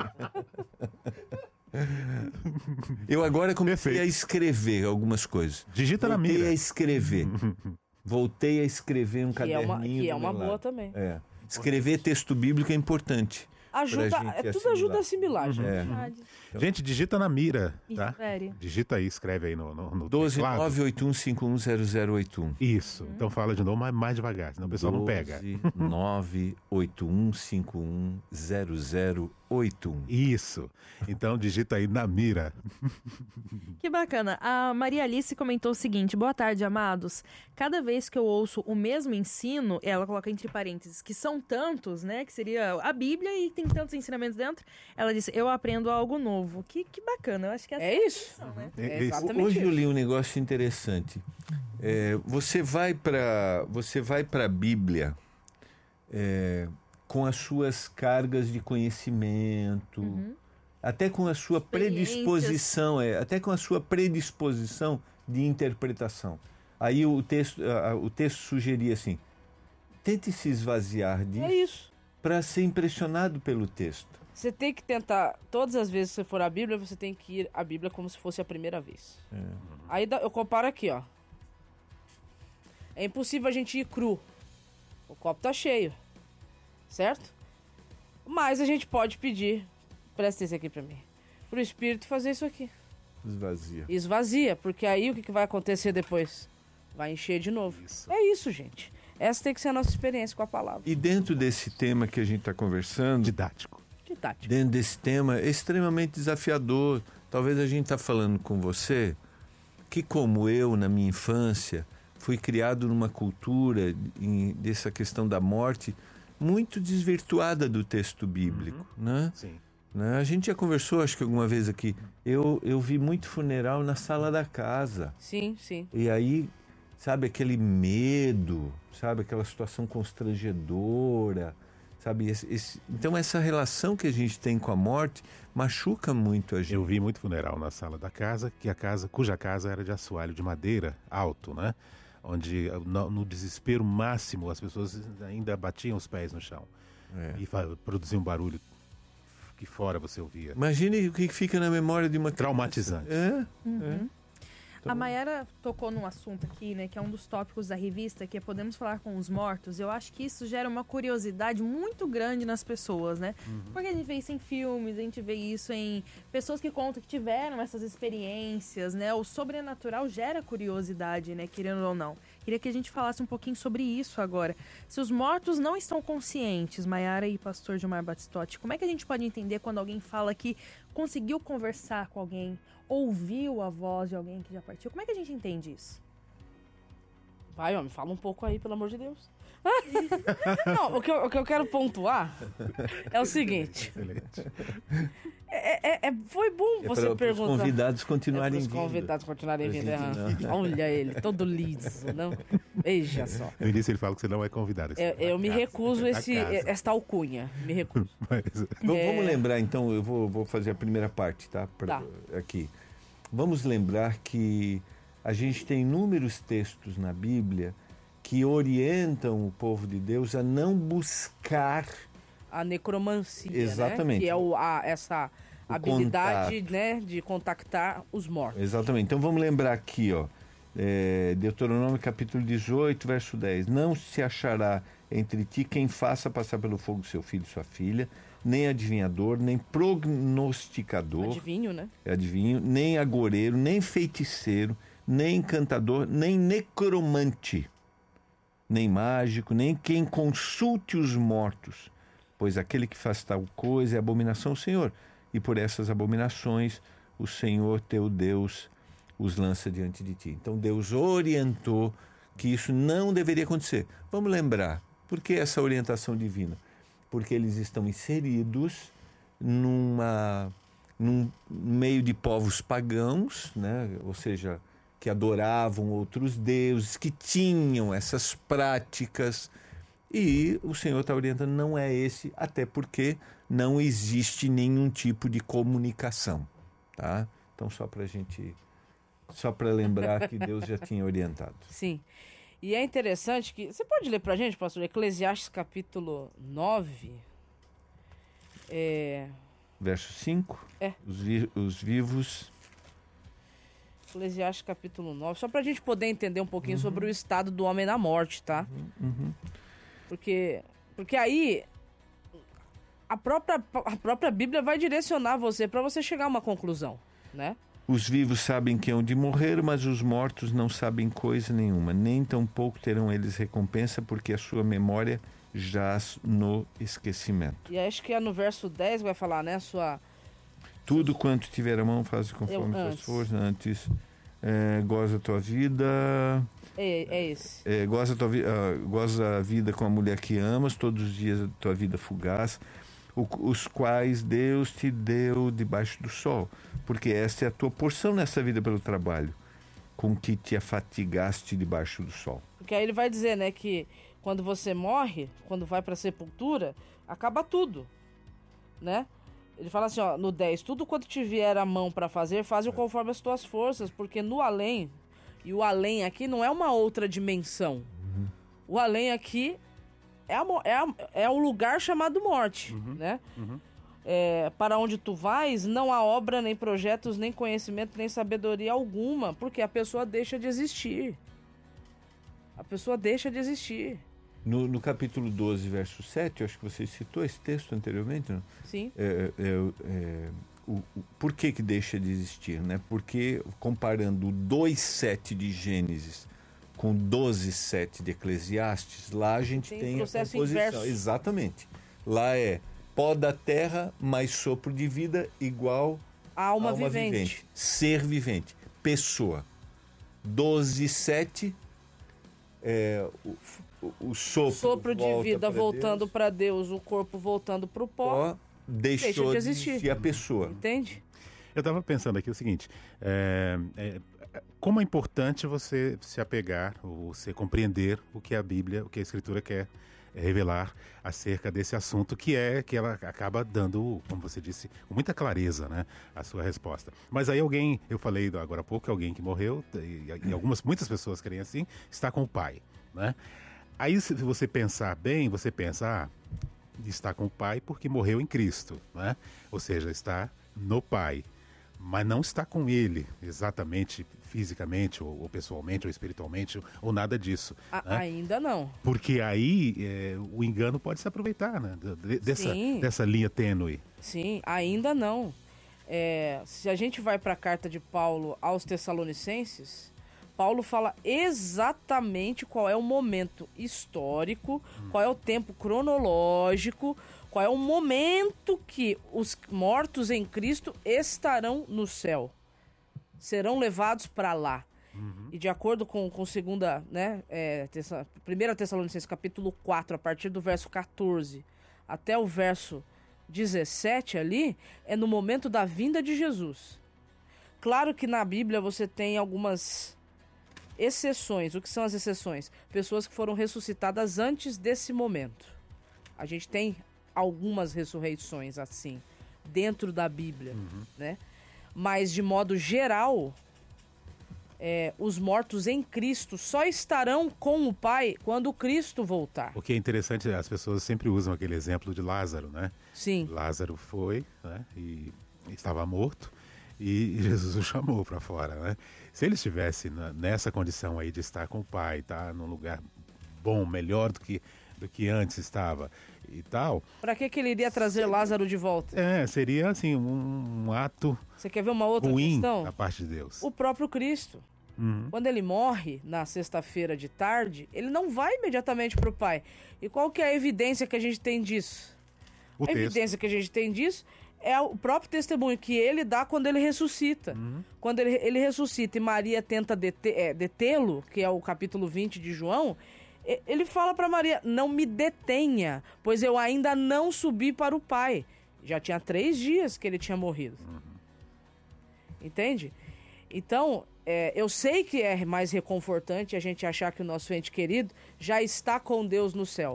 Eu agora comecei Perfeito. a escrever algumas coisas. Digita na Voltei mira. a escrever. Voltei a escrever um Que é caderninho. uma, que é do uma meu boa lado. também. É. Escrever texto bíblico é importante. Ajuda, pra gente é, tudo ajuda a assimilar. assimilar, gente. É. Verdade. Gente, digita na mira, tá? Espere. Digita aí, escreve aí no, no, no doze teclado. nove oito um cinco um zero zero oito um. Isso. Então fala de novo, mas mais devagar, senão o pessoal não pega. nove oito um cinco um zero zero oito um. Isso. Então digita aí na mira. Que bacana. A Maria Alice comentou o seguinte: boa tarde, amados. Cada vez que eu ouço o mesmo ensino, ela coloca entre parênteses, que são tantos, né? Que seria a Bíblia e tem tantos ensinamentos dentro. Ela disse, eu aprendo algo novo. Que, que bacana. Eu acho que essa É isso. a intenção, né? É, É é isso. exatamente Hoje eu isso. li um negócio interessante. É, você vai para você vai para a Bíblia é, com as suas cargas de conhecimento, Uhum. até com a sua Experiências. predisposição, é, até com a sua predisposição de interpretação. Aí o texto, a- a- o texto sugeria assim: tente se esvaziar É disso isso. para ser impressionado pelo texto. Você tem que tentar, todas as vezes que você for à Bíblia, você tem que ir à Bíblia como se fosse a primeira vez. Aí dá- eu comparo aqui, ó. É impossível a gente ir cru. O copo tá cheio. Certo? Mas a gente pode pedir, presta atenção aqui pra mim, pro Espírito fazer isso aqui. Esvazia. Esvazia, porque aí o que que vai acontecer depois? Vai encher de novo. Isso. É isso, gente. Essa tem que ser a nossa experiência com a palavra. E dentro desse tema que a gente está conversando... Didático. Didático. Dentro desse tema, é extremamente desafiador. Talvez a gente está falando com você que, como eu, na minha infância, fui criado numa cultura em, dessa questão da morte muito desvirtuada do texto bíblico, uhum. né? Sim. Né? A gente já conversou, acho que alguma vez aqui, eu, eu vi muito funeral na sala da casa. Sim, sim. E aí, sabe, aquele medo, sabe, aquela situação constrangedora, sabe? Esse, esse... Então, essa relação que a gente tem com a morte machuca muito a gente. Eu vi muito funeral na sala da casa, que a casa, cuja casa era de assoalho de madeira alto, né? Onde, no, no desespero máximo, as pessoas ainda batiam os pés no chão. É. E produziam um barulho que fora você ouvia. Imagine o que fica na memória de uma... Traumatizante. É, uhum. é. Então... A Mayara tocou num assunto aqui, né, que é um dos tópicos da revista, que é Podemos Falar com os Mortos. Eu acho que isso gera uma curiosidade muito grande nas pessoas, né? Uhum. Porque a gente vê isso em filmes, a gente vê isso em pessoas que contam que tiveram essas experiências, né? O sobrenatural gera curiosidade, né, querendo ou não. Queria que a gente falasse um pouquinho sobre isso agora. Se os mortos não estão conscientes, Mayara e pastor Gilmar Batistotti, como é que a gente pode entender quando alguém fala que conseguiu conversar com alguém, ouviu a voz de alguém que já partiu? Como é que a gente entende isso? Vai, homem, fala um pouco aí, pelo amor de Deus. Não, o que, eu, o que eu quero pontuar é o seguinte. É, é, é, foi bom é você para, perguntar. Para os convidados continuarem é vindo. Os convidados continuarem vindo. Olha ele, todo liso, não? Veja só. No início ele fala que você não é convidado. Eu, eu me recuso esse, esta alcunha. Me recuso. Mas... É... Vamos lembrar, então, eu vou, vou fazer a primeira parte, tá? Pra, tá. Aqui. Vamos lembrar que a gente tem inúmeros textos na Bíblia que orientam o povo de Deus a não buscar a necromancia, exatamente, né? Que é o, a, essa o habilidade, né, de contactar os mortos. Exatamente. Então vamos lembrar aqui, ó, é, Deuteronômio capítulo dezoito, verso dez. Não se achará entre ti quem faça passar pelo fogo seu filho e sua filha, nem adivinhador, nem prognosticador. Adivinho, né? Adivinho, nem agoreiro, nem feiticeiro, nem encantador, nem necromante, nem mágico, nem quem consulte os mortos, pois aquele que faz tal coisa é abominação ao Senhor, e por essas abominações o Senhor teu Deus os lança diante de ti. Então Deus orientou que isso não deveria acontecer. Vamos lembrar, por que essa orientação divina? Porque eles estão inseridos numa, num meio de povos pagãos, né? Ou seja, que adoravam outros deuses, que tinham essas práticas, e o Senhor está orientando, não é esse, até porque não existe nenhum tipo de comunicação, tá? Então, só para a gente, só para lembrar que Deus já tinha orientado. Sim, e é interessante que, você pode ler para a gente, pastor, Eclesiastes capítulo nove, é... verso cinco, é. os, vi- os vivos... Eclesiastes capítulo nove, só pra gente poder entender um pouquinho uhum. sobre o estado do homem na morte, tá? Uhum. Uhum. Porque, porque aí a própria, a própria Bíblia vai direcionar você para você chegar a uma conclusão, né? Os vivos sabem que hão de morrer, mas os mortos não sabem coisa nenhuma, nem tampouco terão eles recompensa, porque a sua memória jaz no esquecimento. E acho que é no verso dez vai falar, né? Sua... Tudo quanto tiver a mão, faz conforme Eu, suas forças. Antes, é, goza a tua vida. É, é esse. É, goza, a tua, uh, goza a vida com a mulher que amas, todos os dias da tua vida fugaz, o, os quais Deus te deu debaixo do sol. Porque esta é a tua porção nessa vida pelo trabalho, com que te afatigaste debaixo do sol. Porque aí ele vai dizer, né, que quando você morre, quando vai para a sepultura, acaba tudo, né? Ele fala assim, ó, no dez, tudo quanto te vier a mão para fazer, faz-o conforme as tuas forças, porque no além, e o além aqui não é uma outra dimensão. Uhum. O além aqui é, a, é, a, é o lugar chamado morte, uhum. né? Uhum. É, para onde tu vais, não há obra, nem projetos, nem conhecimento, nem sabedoria alguma, porque a pessoa deixa de existir. A pessoa deixa de existir. No, no capítulo doze, verso sete, eu acho que você citou esse texto anteriormente, não? Sim. É, é, é, o, o, por que que deixa de existir, né? Porque, comparando o dois sete de Gênesis com doze, sete de Eclesiastes, lá a gente tem, Tem a processo composição. inverso. Exatamente. Lá é pó da terra mais sopro de vida igual Alma, alma vivente. vivente. Ser vivente. Pessoa. doze, sete é, o, o, o sopro, Sopro de volta vida pra voltando Deus, para Deus, o corpo voltando para o pó. pó deixou deixa de de existir. existir a pessoa. Entende? Eu estava pensando aqui o seguinte, é, é, como é importante você se apegar, ou você compreender o que a Bíblia, o que a Escritura quer revelar acerca desse assunto, que é que ela acaba dando, como você disse, com muita clareza, né, a sua resposta. Mas aí alguém, eu falei agora há pouco, alguém que morreu, e, e algumas, muitas pessoas querem assim, está com o pai, né? Aí se você pensar bem, você pensa, ah, está com o pai porque morreu em Cristo, né? Ou seja, está no pai. Mas não está com ele exatamente fisicamente, ou, ou pessoalmente, ou espiritualmente, ou, ou nada disso. A- né? Ainda não. Porque aí é, o engano pode se aproveitar, né? de- dessa, Sim. dessa linha tênue. Sim, ainda não. É, se a gente vai para a carta de Paulo aos Tessalonicenses, Paulo fala exatamente qual é o momento histórico, qual é o tempo cronológico, qual é o momento que os mortos em Cristo estarão no céu. Serão levados para lá. E de acordo com, com segunda, né, é, Tessa- primeira Tessalonicenses capítulo quatro, a partir do verso quatorze até o verso dezessete ali, é no momento da vinda de Jesus. Claro que na Bíblia você tem algumas exceções. O que são as exceções? Pessoas que foram ressuscitadas antes desse momento. A gente tem algumas ressurreições assim, dentro da Bíblia, né? Mas de modo geral, é, os mortos em Cristo só estarão com o Pai quando Cristo voltar. O que é interessante, as pessoas sempre usam aquele exemplo de Lázaro, né? Sim. Lázaro foi, né? E estava morto e Jesus o chamou para fora, né? Se ele estivesse na- nessa condição aí de estar com o pai, tá num lugar bom, melhor do que do que antes estava e tal, Pra que que ele iria trazer Lázaro de volta? é, seria assim um, um ato Você quer ver uma outra ruim questão? da parte de Deus. O próprio Cristo. Uhum. Quando ele morre na sexta-feira de tarde, ele não vai imediatamente pro Pai. E qual que é a evidência que a gente tem disso? O a texto. evidência que a gente tem disso é o próprio testemunho que ele dá quando ele ressuscita. Uhum. Quando ele, ele ressuscita e Maria tenta dete- é, detê-lo, que é o capítulo vinte de João, e- ele fala para Maria, não me detenha, pois eu ainda não subi para o Pai. Já tinha três dias que ele tinha morrido. Entende? Então, é, eu sei que é mais reconfortante a gente achar que o nosso ente querido já está com Deus no céu.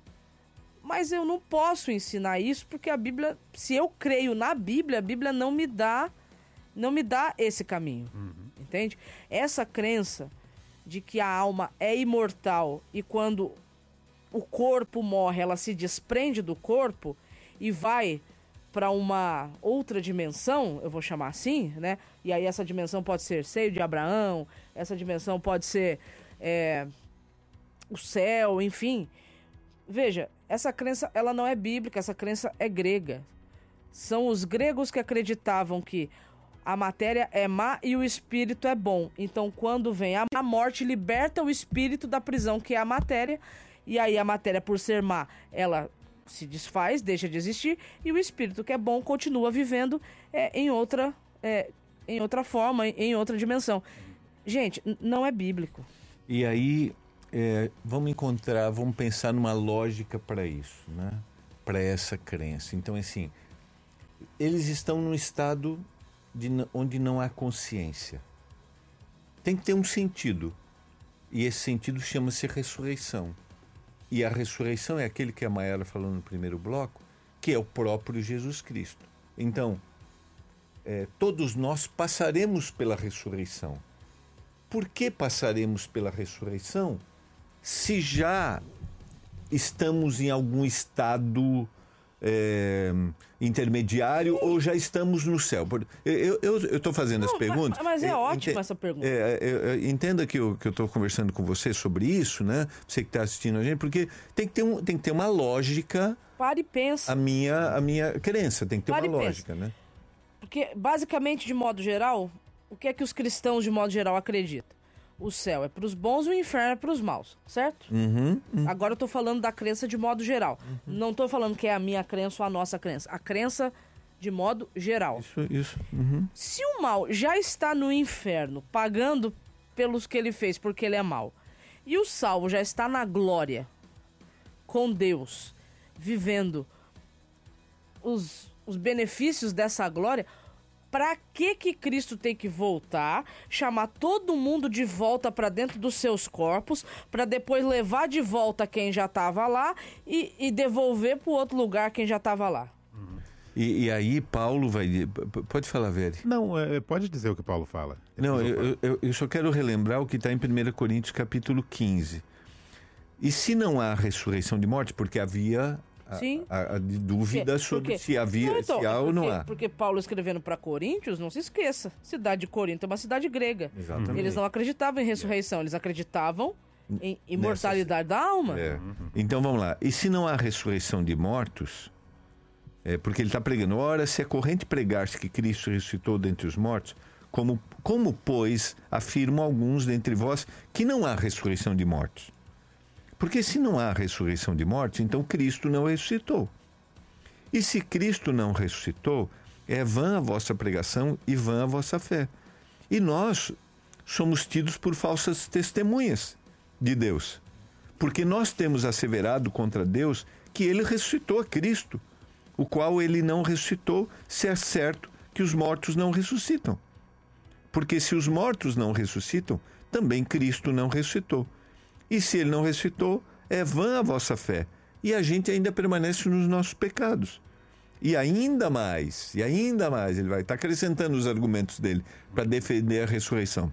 Mas eu não posso ensinar isso porque a Bíblia, se eu creio na Bíblia, a Bíblia não me dá, não me dá esse caminho. Entende? Essa crença de que a alma é imortal e quando o corpo morre, ela se desprende do corpo e vai para uma outra dimensão, eu vou chamar assim, né? E aí essa dimensão pode ser seio de Abraão, essa dimensão pode ser é, o céu, enfim. Veja, essa crença ela não é bíblica, essa crença é grega. São os gregos que acreditavam que a matéria é má e o espírito é bom. Então, quando vem a morte, liberta o espírito da prisão, que é a matéria. E aí a matéria, por ser má, ela se desfaz, deixa de existir. E o espírito, que é bom, continua vivendo é, em, outra, é, em outra forma, em outra dimensão. Gente, n- não é bíblico. E aí, é, vamos encontrar, vamos pensar numa lógica para isso, né? Para essa crença. Então, assim, eles estão num estado de, n- onde não há consciência. Tem que ter um sentido. E esse sentido chama-se ressurreição. E a ressurreição é aquele que a Mayara falou no primeiro bloco, que é o próprio Jesus Cristo. Então, é, todos nós passaremos pela ressurreição. Por que passaremos pela ressurreição se já estamos em algum estado é, intermediário ou já estamos no céu? Por- Eu estou fazendo as Não, perguntas. mas- mas é Eu ótima ente- essa pergunta. é, é, é, entenda que eu estou conversando com você sobre isso, né? Você que está assistindo a gente, porque tem que ter, um, tem que ter uma lógica, Pare e pensa. a minha, a minha crença, tem que ter Pare uma e pensa. lógica, né? Porque, basicamente, de modo geral, o que é que os cristãos, de modo geral, acreditam? O céu é para os bons e o inferno é para os maus, certo? Uhum, uhum. Agora eu tô falando da crença de modo geral. Uhum. Não tô falando que é a minha crença ou a nossa crença. A crença de modo geral. Isso, isso. Uhum. Se o mal já está no inferno, pagando pelos que ele fez porque ele é mau, e o salvo já está na glória, com Deus, vivendo os, os benefícios dessa glória, pra que que Cristo tem que voltar, chamar todo mundo de volta para dentro dos seus corpos, para depois levar de volta quem já estava lá e, e devolver para o outro lugar quem já estava lá? E, e aí Paulo vai... Pode falar, Veri. Não, é, pode dizer o que Paulo fala. Não, eu, eu, eu só quero relembrar o que está em primeira Coríntios capítulo quinze. E se não há ressurreição de morte, porque havia... A, a, a dúvida porque, sobre porque, se havia, não, então, se há ou não há. Porque Paulo escrevendo para Coríntios, não se esqueça, cidade de Corinto é uma cidade grega. Exatamente. Eles não acreditavam em ressurreição, eles acreditavam em imortalidade Nessa... da alma. É. Então vamos lá. E se não há ressurreição de mortos, é porque ele está pregando, ora, se é corrente pregar-se que Cristo ressuscitou dentre os mortos, como, como pois afirmam alguns dentre vós que não há ressurreição de mortos? Porque se não há ressurreição de mortes, então Cristo não ressuscitou. E se Cristo não ressuscitou, é vã a vossa pregação e vã a vossa fé. E nós somos tidos por falsas testemunhas de Deus. Porque nós temos asseverado contra Deus que ele ressuscitou a Cristo, o qual ele não ressuscitou, se é certo que os mortos não ressuscitam. Porque se os mortos não ressuscitam, também Cristo não ressuscitou. E se ele não ressuscitou, é vã a vossa fé. E a gente ainda permanece nos nossos pecados. E ainda mais, e ainda mais, ele vai estar acrescentando os argumentos dele para defender a ressurreição.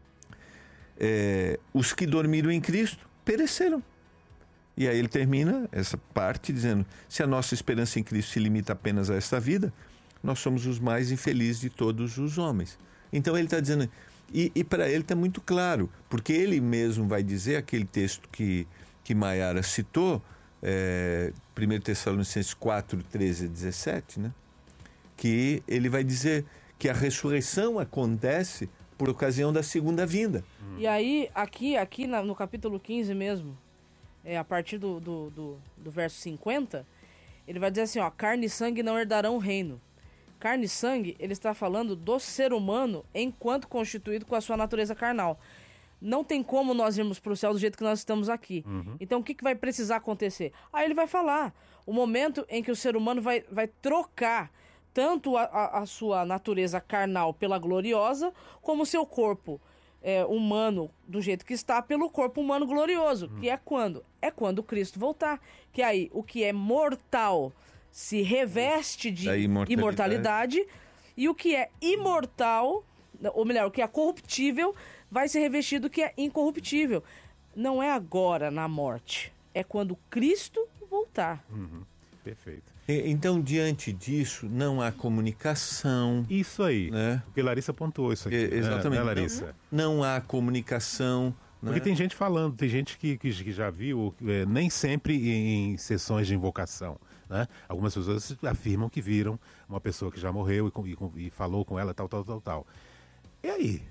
É, os que dormiram em Cristo pereceram. E aí ele termina essa parte dizendo, se a nossa esperança em Cristo se limita apenas a esta vida, nós somos os mais infelizes de todos os homens. Então ele está dizendo... E, e para ele está muito claro, porque ele mesmo vai dizer, aquele texto que, que Maiara citou, é, primeira Tessalonicenses quatro, treze a dezessete, né? Que ele vai dizer que a ressurreição acontece por ocasião da segunda vinda. E aí, aqui, aqui na, no capítulo quinze mesmo, é, a partir do, do, do, do verso cinquenta, ele vai dizer assim, ó, carne e sangue não herdarão o reino. Carne e sangue, ele está falando do ser humano enquanto constituído com a sua natureza carnal. Não tem como nós irmos para o céu do jeito que nós estamos aqui. Uhum. Então, o que, que vai precisar acontecer? Aí ele vai falar o momento em que o ser humano vai, vai trocar tanto a, a, a sua natureza carnal pela gloriosa, como o seu corpo é, humano, do jeito que está, pelo corpo humano glorioso. Uhum. Que é quando? É quando Cristo voltar. Que aí, o que é mortal... se reveste de imortalidade. imortalidade e o que é imortal, ou melhor, o que é corruptível, vai ser revestido do que é incorruptível. Não é agora na morte, é quando Cristo voltar. Uhum. Perfeito. E, então, diante disso, não há comunicação. Isso aí, né? Porque Larissa pontuou isso aqui. É, exatamente. Né, Larissa? Não, não há comunicação. Porque né? Tem gente falando, tem gente que, que, que já viu, é, nem sempre em sessões de invocação. Né? Algumas pessoas afirmam que viram uma pessoa que já morreu e, e, e falou com ela, tal, tal, tal, tal. E aí?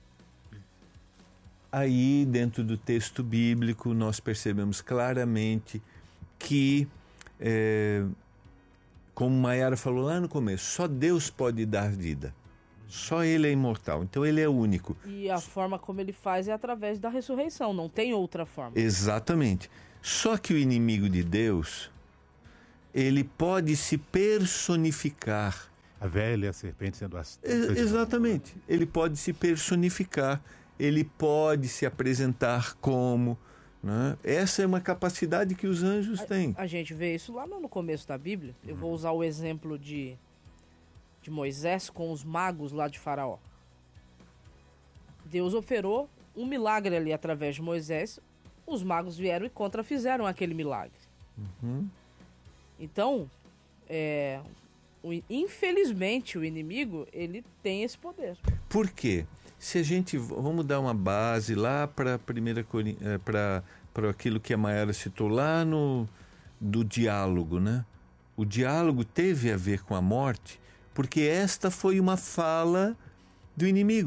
Aí, dentro do texto bíblico, nós percebemos claramente que, é, como Maiara falou lá no começo, só Deus pode dar vida. Só Ele é imortal, então Ele é único. E a forma como Ele faz é através da ressurreição, não tem outra forma. Exatamente. Só que o inimigo de Deus... ele pode se personificar. A velha serpente sendo astuta. É, exatamente. Ele pode se personificar. Ele pode se apresentar como... Né? Essa é uma capacidade que os anjos a, têm. A gente vê isso lá no começo da Bíblia. Eu vou usar o exemplo de, de Moisés com os magos lá de Faraó. Deus operou um milagre ali através de Moisés. Os magos vieram e contrafizeram aquele milagre. Uhum. Então, é, o, infelizmente, o inimigo, ele tem esse poder. Por quê? Se a gente... Vamos dar uma base lá para primeira para para aquilo que a Maiara citou lá no do diálogo, né? O diálogo teve a ver com a morte, porque esta foi uma fala do inimigo.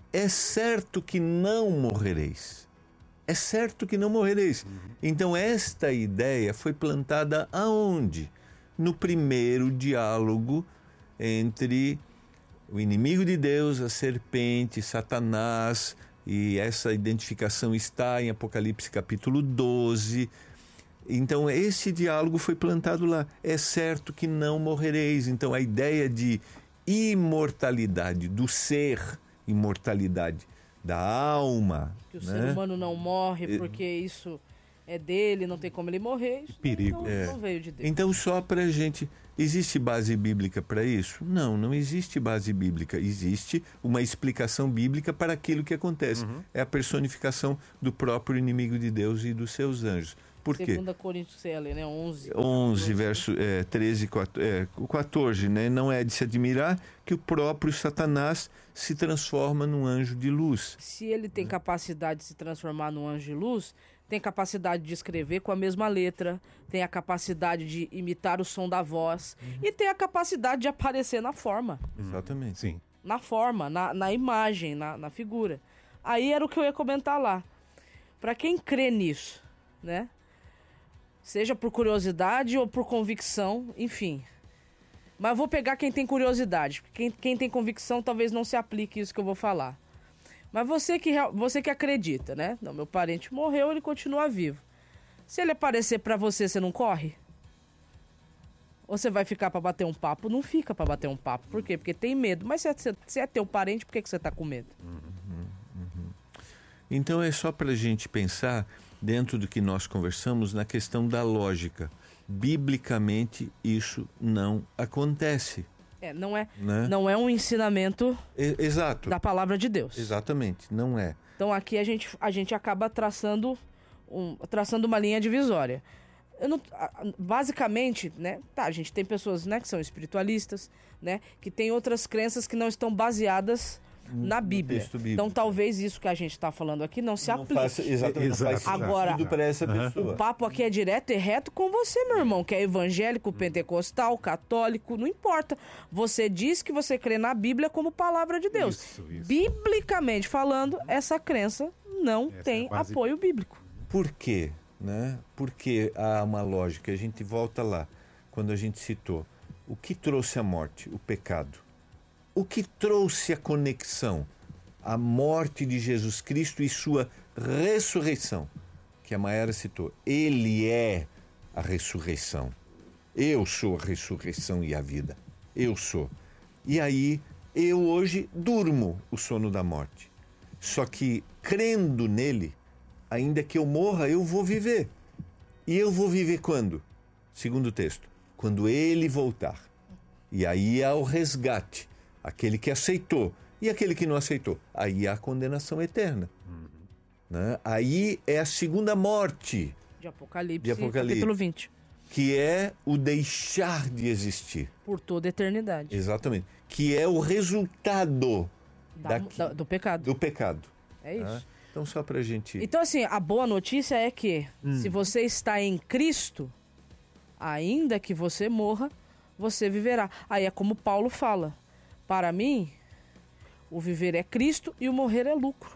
é certo que não morrereis. É certo que não morrereis. Uhum. Então esta ideia foi plantada aonde? No primeiro diálogo entre o inimigo de Deus, a serpente, Satanás, e essa identificação está em Apocalipse capítulo doze. Então esse diálogo foi plantado lá. É certo que não morrereis. Então a ideia de imortalidade do ser, imortalidade da alma. Que o né? ser humano não morre porque isso é dele, não tem como ele morrer. Isso perigo. Não, é. não veio de Deus. Então só para a gente... Existe base bíblica para isso? Não, não existe base bíblica. Existe uma explicação bíblica para aquilo que acontece. Uhum. É a personificação do próprio inimigo de Deus e dos seus anjos. Por quê? Segunda Coríntios, você lê, né? onze. onze, verso é, treze, quatorze, né? Não é de se admirar que o próprio Satanás se transforma num anjo de luz. Se ele tem capacidade de se transformar num anjo de luz, tem capacidade de escrever com a mesma letra, tem a capacidade de imitar o som da voz uhum. e tem a capacidade de aparecer na forma. Exatamente. Sim. Na forma, na, na imagem, na, na figura. Aí era o que eu ia comentar lá. Para quem crê nisso, né? Seja por curiosidade ou por convicção, enfim. Mas eu vou pegar quem tem curiosidade. Quem, quem tem convicção talvez não se aplique isso que eu vou falar. Mas você que, você que acredita, né? Não, meu parente morreu, ele continua vivo. Se ele aparecer pra você, você não corre? Ou você vai ficar pra bater um papo? Não fica pra bater um papo. Por quê? Porque tem medo. Mas se é, se é teu parente, por que, que você tá com medo? Uhum, uhum. Então é só pra gente pensar, dentro do que nós conversamos, na questão da lógica. Biblicamente, isso não acontece. É, não é, né? não é um ensinamento Exato. da palavra de Deus. Exatamente, não é. Então aqui a gente, a gente acaba traçando, um, traçando uma linha divisória. Eu não, basicamente, né, tá, a gente tem pessoas, né, que são espiritualistas, né, que tem outras crenças que não estão baseadas na Bíblia. Então talvez isso que a gente está falando aqui não se não aplique. Faça, exatamente, Exato, não faz agora, sentido para essa pessoa. O papo aqui é direto e reto com você, meu irmão, que é evangélico, pentecostal, católico, não importa. Você diz que você crê na Bíblia como palavra de Deus. Isso, isso. Biblicamente falando, essa crença não essa tem é base... apoio bíblico. Por quê? Né? Porque há uma lógica, a gente volta lá, quando a gente citou, o que trouxe a morte? O pecado. O que trouxe a conexão? A morte de Jesus Cristo e sua ressurreição, que a Maiara citou. Ele é a ressurreição. Eu sou a ressurreição e a vida. Eu sou. E aí, eu hoje durmo o sono da morte. Só que, crendo nele, ainda que eu morra, eu vou viver. E eu vou viver quando? Segundo o texto, quando ele voltar. E aí há o resgate. Aquele que aceitou. E aquele que não aceitou? Aí há a condenação eterna. Uhum. Né? Aí é a segunda morte. De Apocalipse, de Apocalipse, capítulo vinte. Que é o deixar de existir. Por toda a eternidade. Exatamente. Que é o resultado da, daqui, da, do pecado. Do pecado. É isso. Né? Então, só pra gente... Então, assim, a boa notícia é que hum. se você está em Cristo, ainda que você morra, você viverá. Aí é como Paulo fala. Para mim, o viver é Cristo e o morrer é lucro.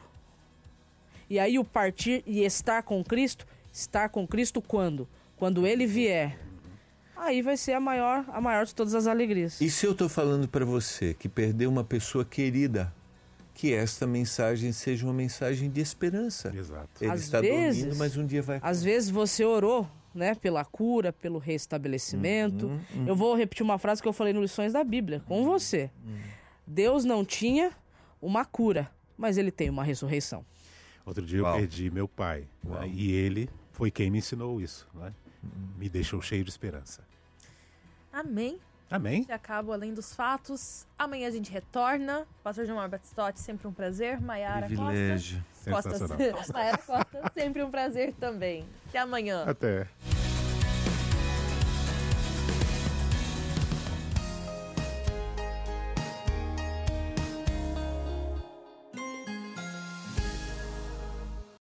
E aí o partir e estar com Cristo, estar com Cristo quando? Quando ele vier. Aí vai ser a maior, a maior de todas as alegrias. E se eu estou falando para você que perdeu uma pessoa querida, que esta mensagem seja uma mensagem de esperança. Exato. Ele às está vezes, dormindo, mas um dia vai... Às vezes você orou, né, pela cura, pelo restabelecimento. Uhum, uhum. Eu vou repetir uma frase que eu falei no Lições da Bíblia, com você. Uhum. Deus não tinha uma cura, mas ele tem uma ressurreição. Outro dia Uau. eu perdi meu pai, né, e ele foi quem me ensinou isso, né? Uhum. Me deixou cheio de esperança. Amém. Amém. Já acabo Além dos Fatos. Amanhã a gente retorna. Pastor Gilmar Batistotti, sempre um prazer. Maiara Privilégio. Costa. Sensacional. Costa. Maiara Costa, sempre um prazer também. Até amanhã. Até.